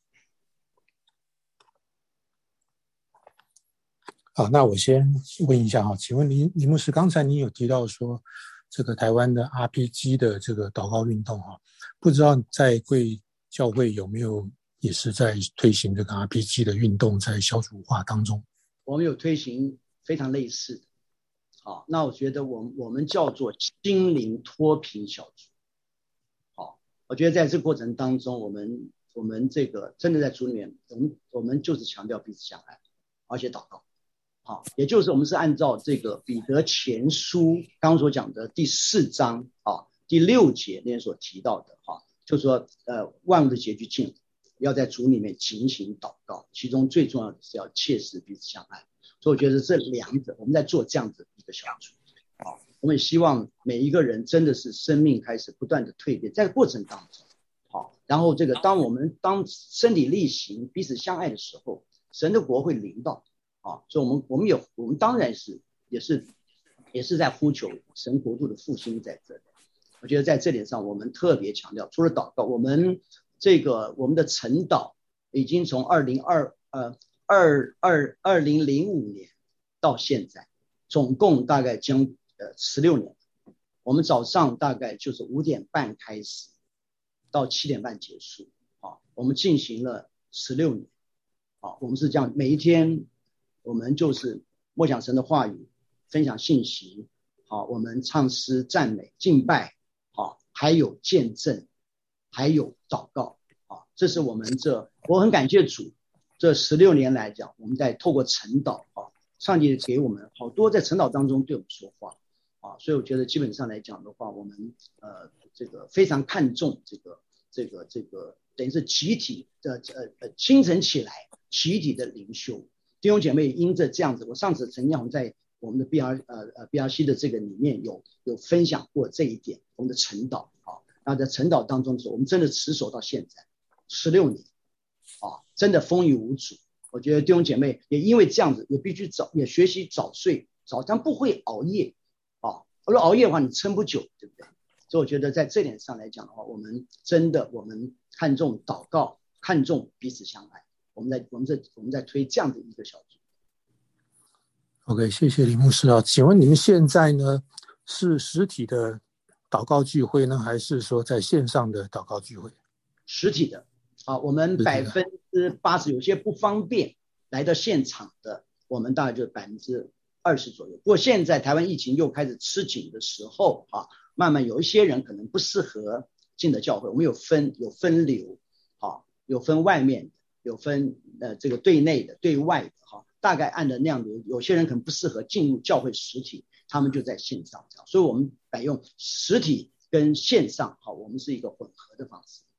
好，那我先问一下哈，请问李李牧师，刚才你有提到说这个台湾的 R P G 的这个祷告运动哈，不知道在贵教会有没有也是在推行这个 R P G 的运动，在小组化当中？ 我们有推行非常类似的，好，那我觉得我们我们叫做心灵脱贫小组，好，我觉得在这个过程当中，我们我们这个真的在主里面，我们我们就是强调彼此相爱，而且祷告，好，也就是我们是按照这个彼得前书刚刚所讲的第四章啊第六节那边所提到的哈，就是说呃万物的结局近了。要在主里面警醒祷告，其中最重要的是要切实彼此相爱。所以我觉得这两者我们在做这样子一个小组，好，我们也希望每一个人真的是生命开始不断的蜕变，在过程当中，好，然后这个当我们当身体力行彼此相爱的时候，神的国会临到，啊，所以我们我们有我们当然是也是也是在呼求神国度的复兴在这里。我觉得在这点上我们特别强调，除了祷告，我们这个我们的晨祷已经从二零二呃二二二零零五年到现在，总共大概将呃十六年。我们早上大概就是五点半开始，到七点半结束，啊，我们进行了十六年，啊，我们是这样，每一天我们就是默想神的话语，分享信息，好，我们唱诗赞美敬拜，好，还有见证，还有祷告，啊，这是我们这我很感谢主，这十六年来讲，我们在透过晨祷，啊，上帝给我们好多在晨祷当中对我们说话。啊，所以我觉得基本上来讲的话，我们呃这个非常看重这个这个这个等于是集体的呃呃清晨起来集体的灵修，弟兄姐妹因着这样子，我上次曾经在我们的 B R 呃呃 B R C 的这个里面有有分享过这一点，我们的晨祷啊，那在晨祷当中的时候，我们真的持守到现在十六年啊，真的风雨无阻。我觉得弟兄姐妹也因为这样子，也必须早也学习早睡早，但不会熬夜。如果熬夜的话，你撑不久，对不对？所以我觉得在这点上来讲的话，我们真的我们看重祷告，看重彼此相爱。我们在我们在我们在推这样的一个小组。 OK， 谢谢李牧师啊。请问你们现在呢是实体的祷告聚会呢，还是说在线上的祷告聚会？ 实体的啊，我们百分之八十有些不方便来到现场的，我们大概就百分之二十左右。不过现在台湾疫情又开始吃紧的时候啊，慢慢有一些人可能不适合进的教会，我们有分有分流，啊，有分外面的，有分呃这个对内的、对外的，哈，大概按的那样的，有些人可能不适合进入教会实体，他们就在线上这样，所以我们采用实体跟线上，好，我们是一个混合的方式。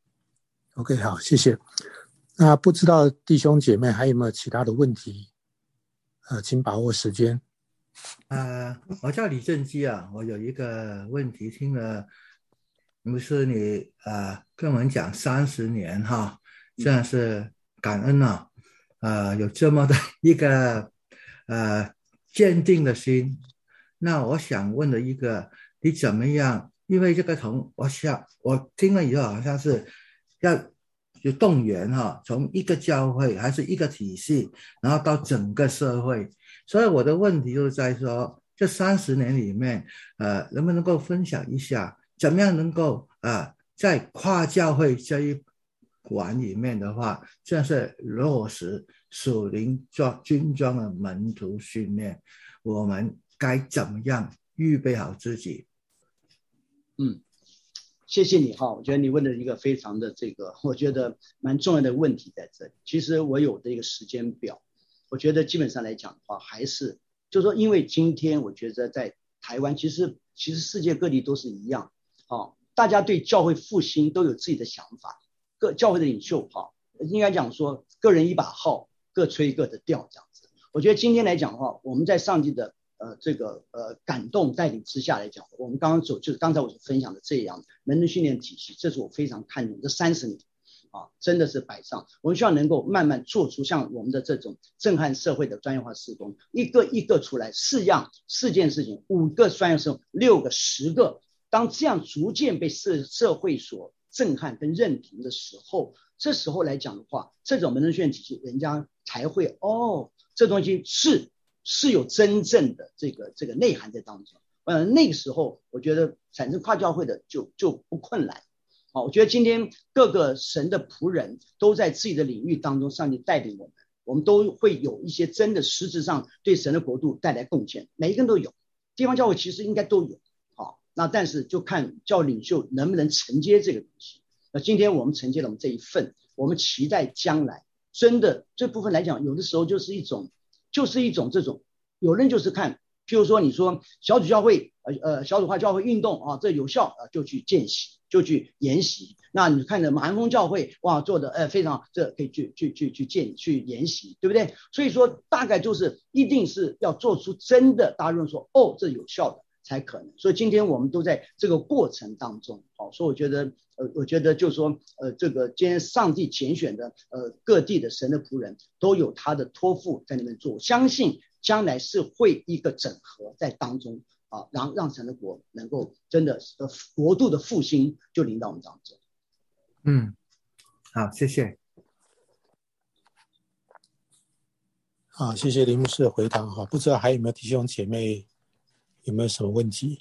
OK， 好，谢谢。那不知道弟兄姐妹还有没有其他的问题？呃，请把握时间。 呃，我叫李正基啊，我有一个问题，听了不是你呃跟我们讲三十年哈，真的是感恩啊，呃，有这么的一个呃坚定的心。那我想问的一个，你怎么样？因为这个从我想我听了以后，好像是要有动员哈，从一个教会还是一个体系，然后到整个社会。所以我的问题就在说，这三十年里面，呃，能不能够分享一下，怎么样能够呃，在跨教会这一环里面的话，这是落实属灵军装的门徒训练，我们该怎么样预备好自己？ 嗯，谢谢你哈，我觉得你问的一个非常的这个，我觉得蛮重要的问题在这里。其实我有的一个时间表。我觉得基本上来讲的话，还是就是说，因为今天我觉得在台湾，其实其实世界各地都是一样，啊，大家对教会复兴都有自己的想法，各教会的领袖哈，应该讲说个人一把号，各吹各的调这样子。我觉得今天来讲的话，我们在上帝的呃这个呃感动带领之下来讲，我们刚刚走就是刚才我所分享的这样门徒训练体系，这是我非常看重这三十年。啊，真的是摆上，我们需要能够慢慢做出像我们的这种震撼社会的专业化事工，一个一个出来，四样四件事情，五个专业事工，六个十个，当这样逐渐被社社会所震撼跟认同的时候，这时候来讲的话，这种门徒训练体系，人家才会哦，这东西是是有真正的这个这个内涵在当中。呃，那个时候我觉得产生跨教会的就就不困难。好，我觉得今天各个神的仆人都在自己的领域当中，上帝带领我们，我们都会有一些真的实质上对神的国度带来贡献，每一个人都有，地方教会其实应该都有。好，那但是就看教领袖能不能承接这个东西。那今天我们承接了我们这一份，我们期待将来真的这部分来讲，有的时候就是一种就是一种这种，有人就是看，譬如说你说小组教会呃呃小组化教会运动啊，这有效啊，就去见习，就去研习。那你看着马鞍峰教会哇做的呃非常，这可以去去去去见去研习，对不对？所以说大概就是一定是要做出真的大家认说哦这有效的才可能。所以今天我们都在这个过程当中，好，所以我觉得呃我觉得就是说呃这个今天上帝拣选的呃各地的神的仆人都有他的托付在那边做，相信将来是会一个整合在当中。啊，让让神的国能够真的呃国度的复兴就临到我们当中。 嗯，好，谢谢。 好，谢谢林牧师的回答哈。不知道还有没有弟兄姐妹有没有什么问题？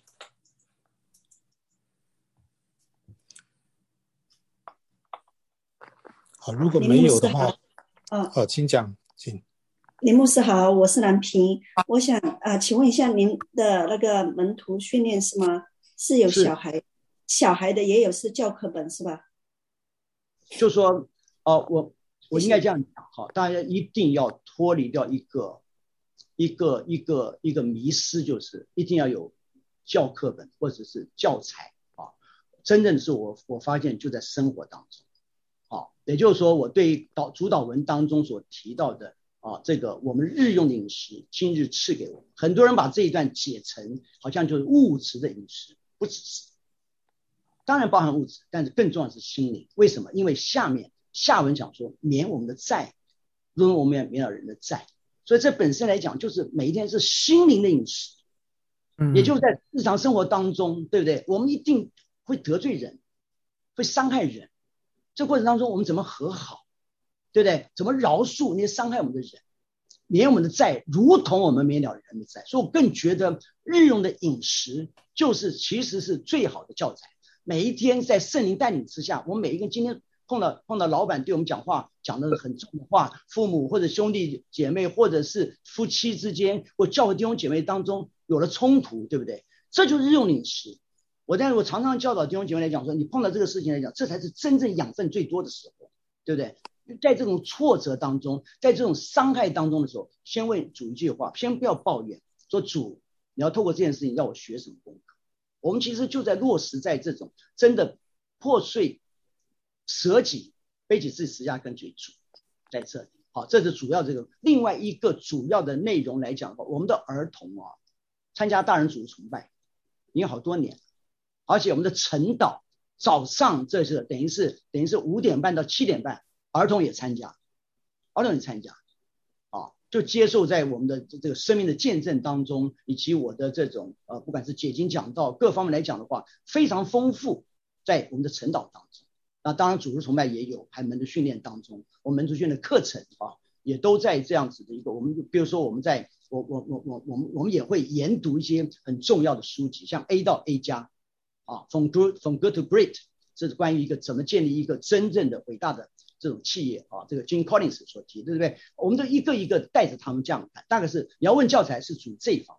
好，如果没有的话， 哦， 哦，请讲，请。 林牧师好，我是蓝萍，我想啊、呃，请问一下您的那个门徒训练是吗？是有小孩，小孩的也有是教课本是吧？ 就说哦、呃，我我应该这样讲哈，大家一定要脱离掉一个一个一个一个迷思，就是一定要有教课本或者是教材啊。真正是我我发现就在生活当中。啊，也就是说，我对导主导文当中所提到的啊，这个我们日用的饮食，今日赐给我们，很多人把这一段解成好像就是物质的饮食，不只是，当然包含物质，但是更重要的是心灵。为什么？因为下面下文讲说，免我们的债，如同我们也免了人的债，所以这本身来讲，就是每一天是心灵的饮食，也就是在日常生活当中，对不对？我们一定会得罪人，会伤害人。这过程当中我们怎么和好，对不对？怎么饶恕那些伤害我们的人，免我们的债，如同我们免了人的债。所以我更觉得日用的饮食就是其实是最好的教材。每一天在圣灵带领之下，我们每一个人今天碰到碰到老板对我们讲话讲的很重的话，父母或者兄弟姐妹或者是夫妻之间或教会弟兄姐妹当中有了冲突，对不对？这就是日用饮食。我但是我常常教导弟兄姐妹来讲说，你碰到这个事情来讲，这才是真正养分最多的时候，对不对？在这种挫折当中，在这种伤害当中的时候，先问主一句话，先不要抱怨，说主，你要透过这件事情要我学什么功课？我们其实就在落实在这种真的破碎、舍己、背起自己十字架跟随主，在这里。好，这是主要这个另外一个主要的内容来讲的话，我们的儿童啊，参加大人主日崇拜已经好多年。而且我们的晨祷早上这是等于是等于是五点半到七点半，儿童也参加，儿童也参加，啊，就接受在我们的这个生命的见证当中，以及我的这种呃不管是解经讲道各方面来讲的话，非常丰富，在我们的晨祷当中。那当然主日崇拜也有，还门徒训练当中，我们门徒训练的课程啊，也都在这样子的一个我们比如说我们在我我我我我们我们也会研读一些很重要的书籍，像 A 到 A 加。啊 ，from good from good to great， 这是关于一个怎么建立一个真正的伟大的这种企业啊，这个 Jim Collins 所提，对不对？我们都一个一个带着他们这样看，大概是你要问教材是主这一方。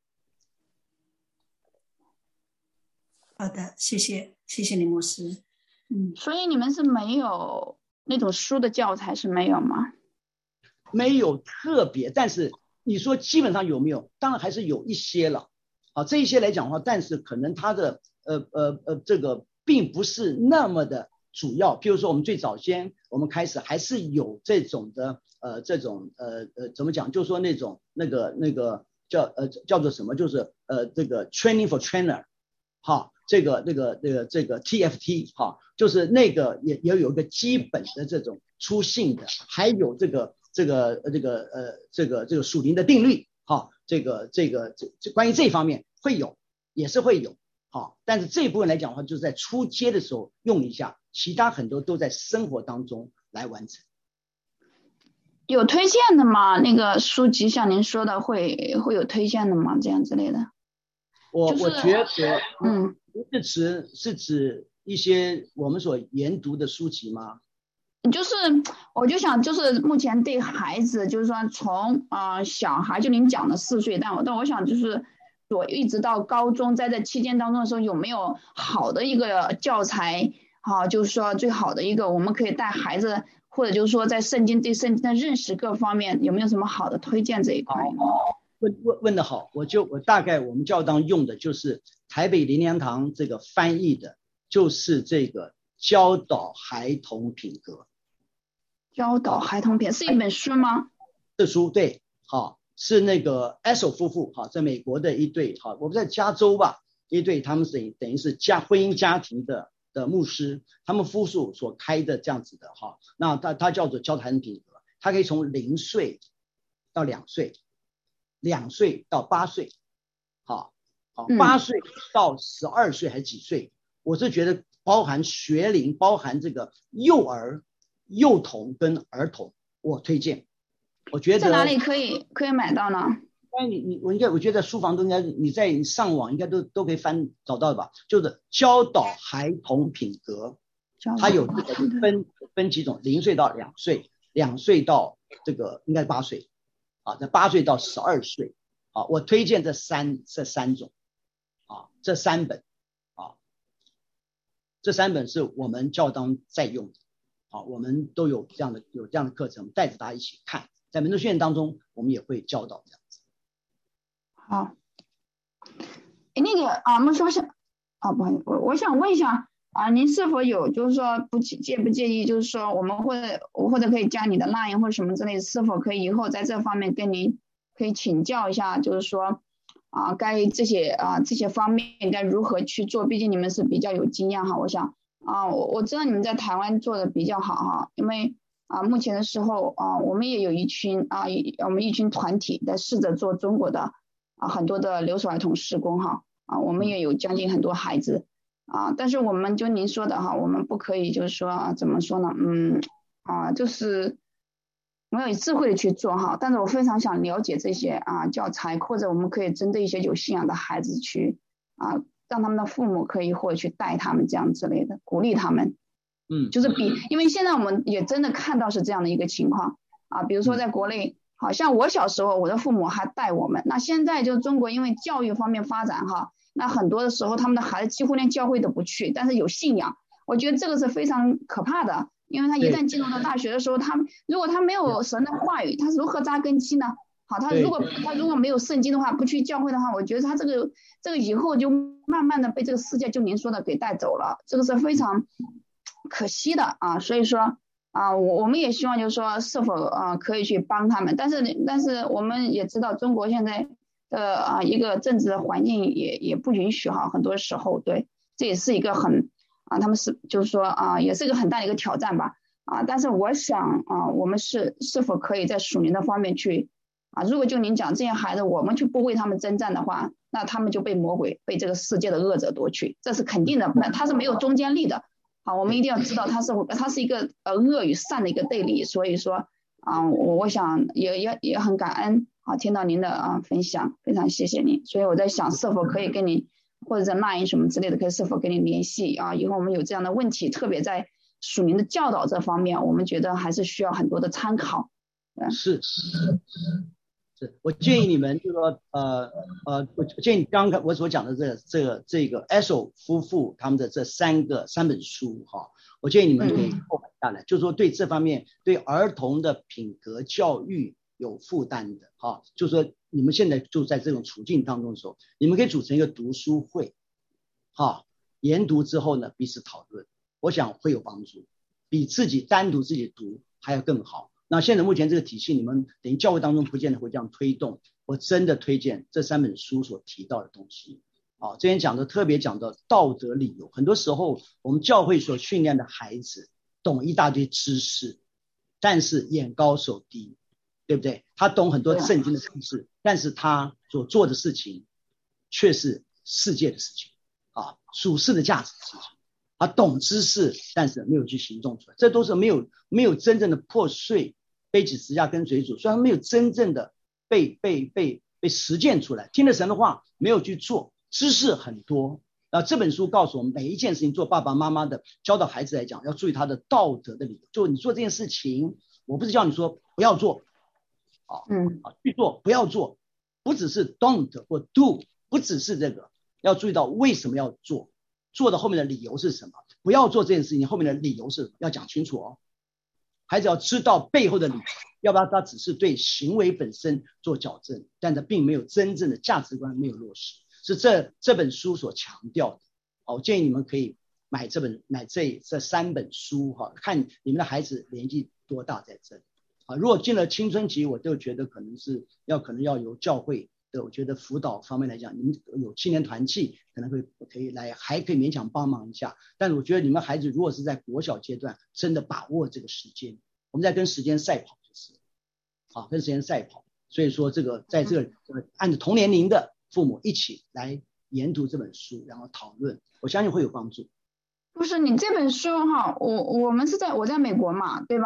好的，谢谢，谢谢林牧师。 嗯，所以你们是没有那种书的教材是没有吗？ 没有特别，但是你说基本上有没有？当然还是有一些了。啊，这一些来讲的话，但是可能它的呃呃呃这个并不是那么的主要。譬如说我们最早先我们开始还是有这种的呃这种呃呃怎么讲，就是说那种那个那个叫呃叫做什么，就是呃这个 training for trainer， 哈，这个那个那个这个 T F T 哈，就是那个也也有一个基本的这种粗性的，还有这个这个这个呃这个这个属灵的定律。好，这个这个这这关于这方面会有，也是会有，好，但是这一部分来讲的话，就是在初阶的时候用一下，其他很多都在生活当中来完成。 有推荐的吗？那个书籍像您说的会会有推荐的吗？这样之类的？ 我、就是、我觉得， 嗯， 是指是指一些我们所研读的书籍吗？ 就是我就想就是目前对孩子就是说从啊、呃、小孩就您讲的四岁，但我但我想就是我一直到高中，在这期间当中的时候有没有好的一个教材啊，就是说最好的一个我们可以带孩子，或者就是说在圣经对圣经的认识各方面有没有什么好的推荐这一块？ 问问问得好，我就我大概我们教当用的就是台北灵粮堂这个翻译的，就是这个教导孩童品格。 教导孩童品是一本书吗？ 这书对，好，是那个 Essel 夫妇，好，在美国的一对，好，我们在加州吧，一对他们是等于是家婚姻家庭的的牧师，他们夫妇所开的这样子的哈，那他他叫做教导孩童品格，他可以从零岁到两岁，两岁到八岁，好，好，八岁到十二岁还是几岁？我是觉得包含学龄，包含这个幼儿。幼童跟儿童，我推荐。我觉得在哪里可以可以买到呢？ 哎，你你我应该我觉得书房都应该你在你上网应该都都可以翻找到的吧？就是教导孩童品格，它有这个分分几种，零岁到两岁，两岁到这个应该八岁，啊，在八岁到十二岁，啊，我推荐这三这三种，啊，这三本，啊，这三本是我们教当在用的，啊，我们都有这样的有这样的课程，带着大家一起看，在门徒训练当中，我们也会教导这样子。 好，哎，那个啊，牧师，我想啊，不好意思，我我想问一下啊，您是否有就是说不介不介意，就是说我们或者我或者可以加你的 line 或者什么之类的，是否可以以后在这方面跟您可以请教一下，就是说啊，该这些啊这些方面该如何去做？毕竟你们是比较有经验哈，我想啊，我我知道你们在台湾做的比较好哈，因为啊目前的时候啊，我们也有一群啊我们一群团体在试着做中国的啊很多的留守儿童事工哈啊，我们也有将近很多孩子啊，但是我们就您说的哈，我们不可以就是说、啊、怎么说呢？嗯啊，就是没有智慧的去做哈。但是我非常想了解这些啊教材，或者我们可以针对一些有信仰的孩子去啊，让他们的父母可以或者去带他们这样之类的，鼓励他们。 嗯， 就是比，因为现在我们也真的看到是这样的一个情况啊，比如说在国内。好像我小时候我的父母还带我们，那现在就中国因为教育方面发展哈，那很多的时候他们的孩子几乎连教会都不去，但是有信仰，我觉得这个是非常可怕的，因为他一旦进入到大学的时候，他如果他没有神的话语，他如何扎根基呢？好，他如果他如果没有圣经的话，不去教会的话，我觉得他这个这个以后就慢慢的被这个世界就您说的给带走了，这个是非常可惜的啊，所以说。啊，我我们也希望就是说是否啊可以去帮他们，但是但是我们也知道中国现在的啊一个政治环境也也不允许哈，很多时候对，这也是一个很啊他们是就是说啊也是一个很大的一个挑战吧啊，但是我想啊我们是是否可以在属灵的方面去啊，如果就您讲这些孩子我们去不为他们征战的话，那他们就被魔鬼被这个世界的恶者夺去，这是肯定的，那他是没有中间力的。好，我们一定要知道它是它是一个呃恶与善的一个对立，所以说啊，我我想也也也很感恩啊，听到您的啊分享，非常谢谢您。所以我在想是否可以跟你或者在 line 什么之类的，可以是否跟你联系啊？以后我们有这样的问题，特别在属灵的教导这方面，我们觉得还是需要很多的参考。 是是是，我建议你们就说呃呃，我建议刚刚我所讲的这个这个这个 Esso 夫妇他们的这三个三本书哈，我建议你们可以购买下来，嗯、就是说对这方面对儿童的品格教育有负担的哈，就是说你们现在就在这种处境当中的时候，你们可以组成一个读书会，哈，研读之后呢彼此讨论，我想会有帮助，比自己单独自己读还要更好。那现在目前这个体系，你们等于教会当中不见得会这样推动。我真的推荐这三本书所提到的东西。啊，这边讲的特别讲到道德理由，很多时候我们教会所训练的孩子懂一大堆知识，但是眼高手低，对不对？他懂很多圣经的知识，但是他所做的事情却是世界的事情啊，属世的价值的事情。他懂知识，但是没有去行动出来，这都是没有没有真正的破碎。背起十字架跟随主，虽然没有真正的被被被被实践出来，听了神的话没有去做，知识很多。那这本书告诉我们，每一件事情做爸爸妈妈的教导孩子来讲，要注意他的道德的理由。就你做这件事情，我不是叫你说不要做，啊，嗯啊，去做不要做，不只是 don't 或 do， 不只是这个，要注意到为什么要做，做的后面的理由是什么，不要做这件事情后面的理由是什么，要讲清楚哦。孩子要知道背后的理由，要不然他只是对行为本身做矫正，但他并没有真正的价值观没有落实，是这这本书所强调的。好，我建议你们可以买这本买这这三本书哈，看你们的孩子年纪多大在这里啊。如果进了青春期，我就觉得可能是要可能要由教会的，我觉得辅导方面来讲，你们有青年团契可能会可以来，还可以勉强帮忙一下。但是我觉得你们孩子如果是在国小阶段，真的把握这个时间，我们在跟时间赛跑，就是啊，跟时间赛跑。所以说这个在这个按照同年龄的父母一起来研读这本书，然后讨论，我相信会有帮助。 不是你这本书哈，我我们是在我在美国嘛，对吧？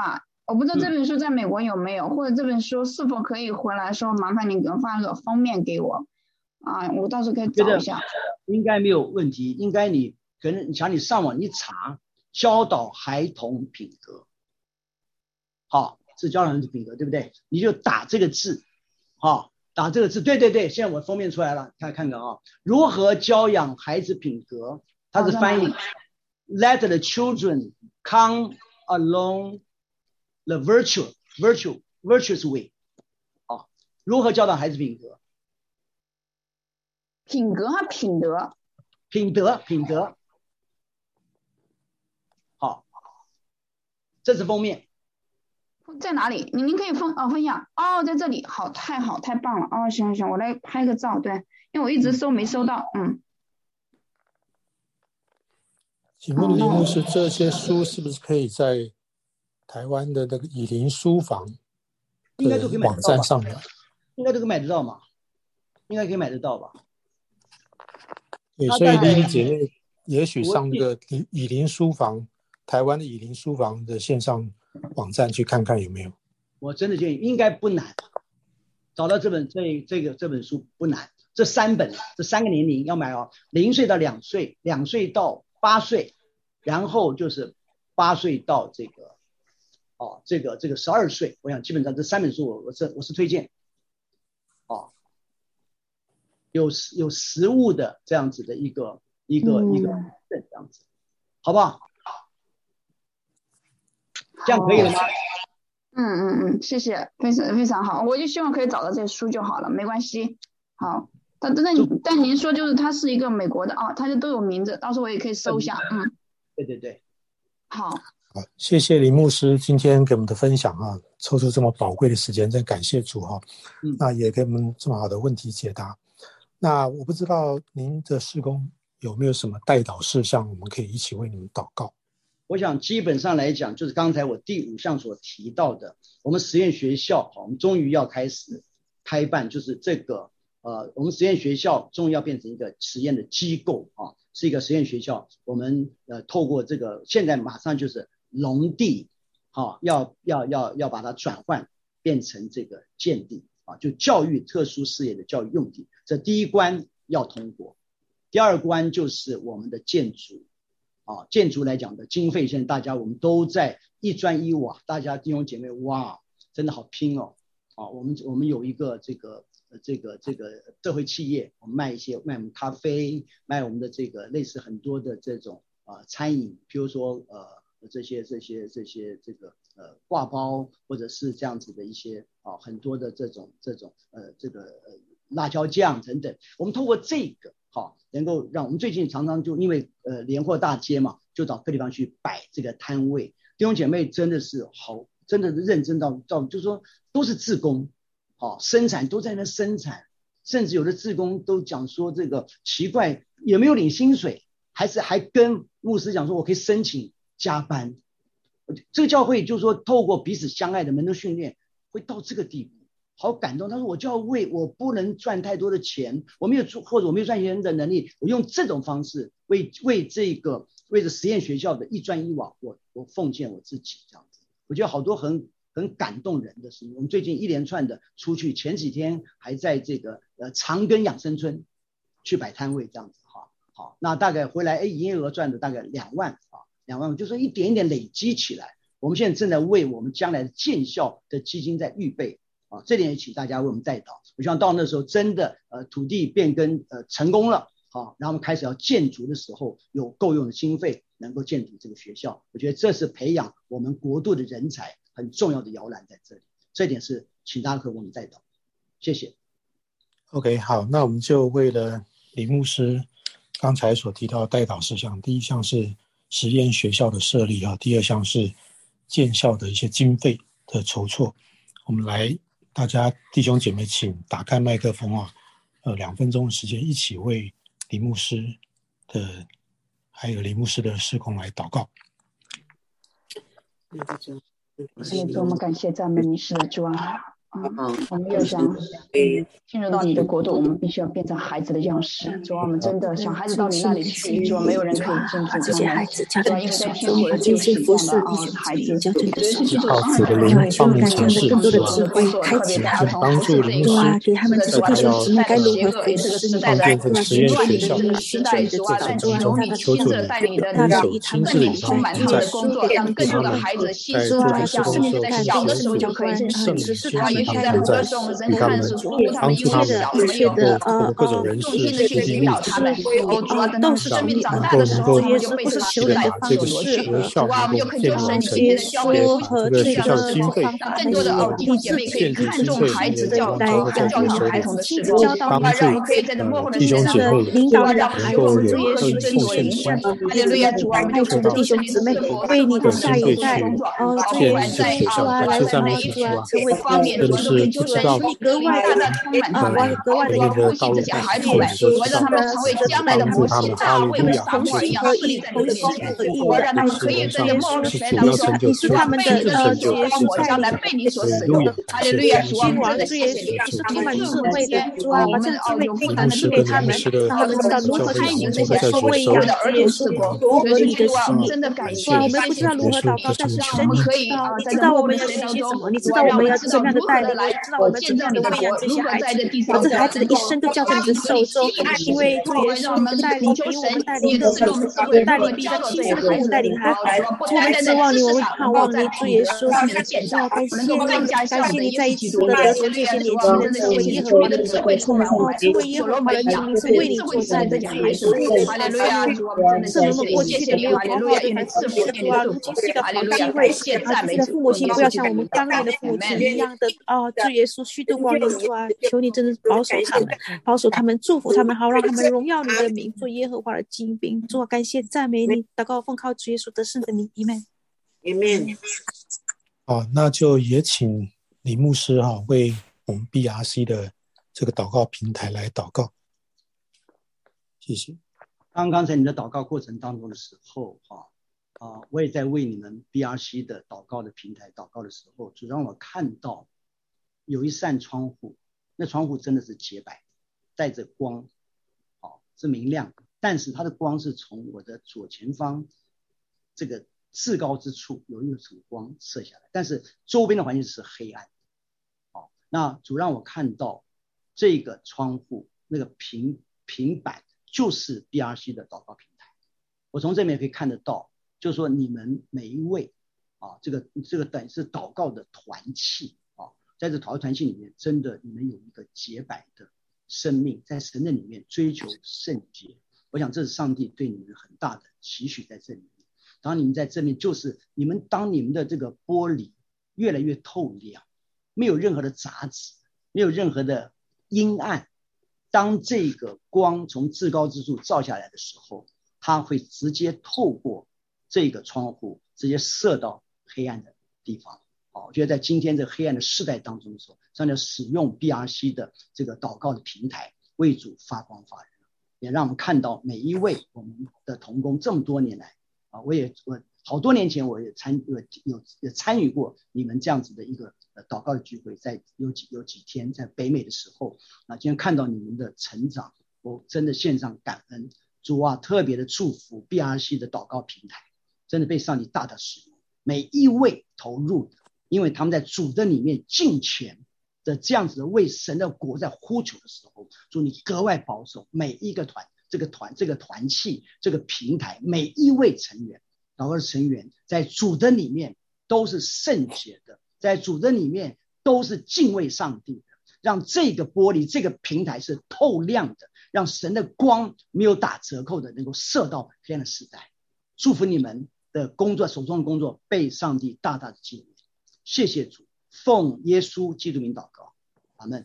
我不知道这本书在美国有没有，嗯、或者这本书是否可以回来的时候，麻烦你给我发个封面给我啊，我到时候可以找一下。 应该没有问题，应该你可能想你上网一查，教导孩童品格，好，是教导孩童品格，对不对？你就打这个字，好，打这个字，对对对，现在我封面出来了，看看看啊，如何教养孩子品格，它是翻译 Let the children come along the virtue virtue virtuous way， 啊，如何教导孩子品格？ 品格和品德， 品德品德，好，这是封面。 在哪里？您您可以分哦分享哦，在这里，好，太好，太棒了哦，行行，我来拍个照，对，因为我一直搜没搜到，嗯。 请问林牧师，这些书是不是可以在台湾的那个以林书房的网站上面？ 应该都可以买得到嘛？应该可以买得到吧？ 对，所以林姐妹也许上那个以林书房，台湾的以林书房的线上网站去看看有没有。 我真的建议应该不难，找到这本这这个这本书不难。这三本，这三个年龄要买哦，零岁到两岁，两岁到八岁，然后就是八岁到这个哦这个这个十二岁。我想基本上这三本书我我是我是推荐，哦，有有实物的这样子的一个一个、嗯、一个这样子，好不好？这样可以了吗？ 嗯嗯嗯，谢谢，非常非常好，我就希望可以找到这书就好了，没关系。好，但但但您说就是它是一个美国的啊，它就都有名字，到时候我也可以搜一下。嗯， 对对对， 好， 好，谢谢林牧师今天给我们的分享啊，抽出这么宝贵的时间，真感谢主哈、啊。嗯，那也给我们这么好的问题解答。那我不知道您的事工有没有什么代祷事项，我们可以一起为你们祷告。 我想基本上来讲，就是刚才我第五项所提到的，我们实验学校，我们终于要开始开办，就是这个呃，我们实验学校终于要变成一个实验的机构啊，是一个实验学校。我们呃透过这个，现在马上就是农地，啊，要要要要把它转换变成这个建地啊，就教育特殊事业的教育用地。这第一关要通过，第二关就是我们的建筑。啊，建筑来讲的经费，现在大家我们都在一砖一瓦，大家弟兄姐妹，哇，真的好拼哦！啊，我们我们有一个这个这个这个社会企业，我们卖一些卖我们咖啡，卖我们的这个类似很多的这种啊餐饮，比如说呃这些这些这些这个呃挂包，或者是这样子的一些啊很多的这种这种呃这个呃辣椒酱等等，我们通过这个。好，能够让我们最近常常就因为呃联货大街嘛，就找各地方去摆这个摊位。弟兄姐妹真的是好，真的是认真到到，就是说都是志工，好、哦、生产都在那生产，甚至有的志工都讲说这个奇怪，也没有领薪水，还是还跟牧师讲说我可以申请加班。这个教会就是说透过彼此相爱的门徒训练，会到这个地步。好感动，他说我就要为我不能赚太多的钱，我没有或者我没有赚钱的能力，我用这种方式为为这个为这实验学校的一砖一瓦，我我奉献我自己这样子。我觉得好多很很感动人的事情。我们最近一连串的出去，前几天还在这个呃长庚养生村去摆摊位这样子哈。好，那大概回来哎营业额赚的大概两万啊，两万，就是一点一点累积起来。我们现在正在为我们将来的建校的基金在预备。啊，这点也请大家为我们代祷。我希望到那时候真的呃土地变更呃成功了，好，然后我们开始要建筑的时候有够用的经费，能够建筑这个学校。我觉得这是培养我们国度的人才很重要的摇篮在这里。这点是请大家和我们代祷，谢谢。 OK， 好，那我们就为了林牧师刚才所提到的代祷事项，第一项是实验学校的设立啊，第二项是建校的一些经费的筹措。我们来。大家弟兄姐妹，请打开麦克风啊！呃，两分钟的时间，一起为林牧师的还有林牧师的事工来祷告。 所以主，我们感谢赞美你，是的主啊！ 嗯，我们要想进入到你的国度，我们必须要变成孩子的样式。主啊，我们真的小孩子到你那里去，主啊，没有人可以禁止他们。主啊，因为在天国的就是这样的啊，孩子，主耶稣基督啊， 帮助尝试更多的智慧，特别在儿童服侍这一块， 给他们这个主啊， 该如何这个时代的乱离的这个时代，主啊，但求你亲自带领你的圣灵充满他们的工作，让更多的孩子心思转向，甚至在小的时候就可以认识你。主啊，也许在很多时候我们人看是疏忽他们，因为小没有呃用心的去引导他们。哦，主啊，等到生命长大的时候，他们就被这个时代所夺去。主啊，我们就恳求神今天的教会和这样的经费，让更多的哦弟兄姐妹可以看重孩子教教教育孩童的事工，主啊，让我们可以在这幕后的时代领导让孩子如何去争夺灵性。哈利路亚，主啊，我们就恳求弟兄姊妹为你的下一代哦，不管在啊来在哪一个成为方面，主都恳求神你格外的啊，我格外的要复兴这些孩童们，我让他们成为将来的模型，像为了撒母耳一样势力在你的面前，我让他们可以在这幕后的时代当中，你是他们的呃这些我将来被你所使用。哈利路亚，主啊，真的谢谢你，让充满智慧的主啊，把这智慧给他们，给他们，让他们知道如何去行这些所谓的儿童事工，合你的心意。真的感谢，我们不知道如何祷告，但是神你知道，你知道我们要学些什么，你知道我们要怎么样的带领，你知道我们怎么样的喂养这些孩子，把这孩子的一生都交在你的手中，因为主耶稣的带领比我们带领更好，我们带领比他七十孩子带领还好。我们指望你，我们盼望你，主耶稣，主啊，感谢你，感谢你再一次的得着这些年轻人成为耶和华的智慧，成为耶和华的子民，是为你做善的孩子。哈利路亚，主啊，是我们过去的没有好好的来赐福，主啊，如今是一个好机会，啊，这个父母亲不要像我们当年的父母亲一样的啊，主耶稣虚度光阴，主啊，求你真的保守他们，保守他们，祝福他们，好让他们荣耀你的名，做耶和华的精兵。主啊，感谢赞美你，祷告奉靠主耶稣得胜的名，阿们。 Amen。好，那就也请李牧师哈、啊、为我们 B R C 的这个祷告平台来祷告，谢谢。 刚刚在你的祷告过程当中的时候哈啊，我也在为你们 B R C 的祷告的平台祷告的时候，主让我看到有一扇窗户，那窗户真的是洁白，带着光，好、啊、是明亮，但是它的光是从我的左前方这个至高之处有一束光射下来，但是周边的环境是黑暗。好，那主让我看到这个窗户那个平平板就是 B R C 的祷告平台。我从这边可以看得到，就是说你们每一位啊，这个这个等于是祷告的团契啊，在这祷告团契里面，真的你们有一个洁白的生命，在神的里面追求圣洁。我想这是上帝对你们很大的期许在这里面。当你们在这里，就是你们当你们的这个玻璃越来越透亮，没有任何的杂质，没有任何的阴暗，当这个光从至高之处照下来的时候，它会直接透过这个窗户直接射到黑暗的地方。好，我觉得在今天这个黑暗的世代当中的时候，上帝使用 B R C 的这个祷告的平台为主发光发热，也让我们看到每一位我们的同工这么多年来啊，我也我好多年前我也参有有有参与过你们这样子的一个呃祷告的聚会，在有几有几天在北美的时候啊，今天看到你们的成长，我真的献上感恩。主啊，特别的祝福 B R C 的祷告平台，真的被上帝大大使用，每一位投入的，因为他们在主的里面敬虔的这样子的为神的国在呼求的时候，主你格外保守每一个团这个团这个团契这个平台每一位成员，祷告的成员在主的里面都是圣洁的，在主的里面都是敬畏上帝的，让这个玻璃这个平台是透亮的，让神的光没有打折扣的能够射到黑暗的时代。祝福你们的工作手中的工作被上帝大大的纪念。谢谢主，奉耶稣基督名祷告，阿们。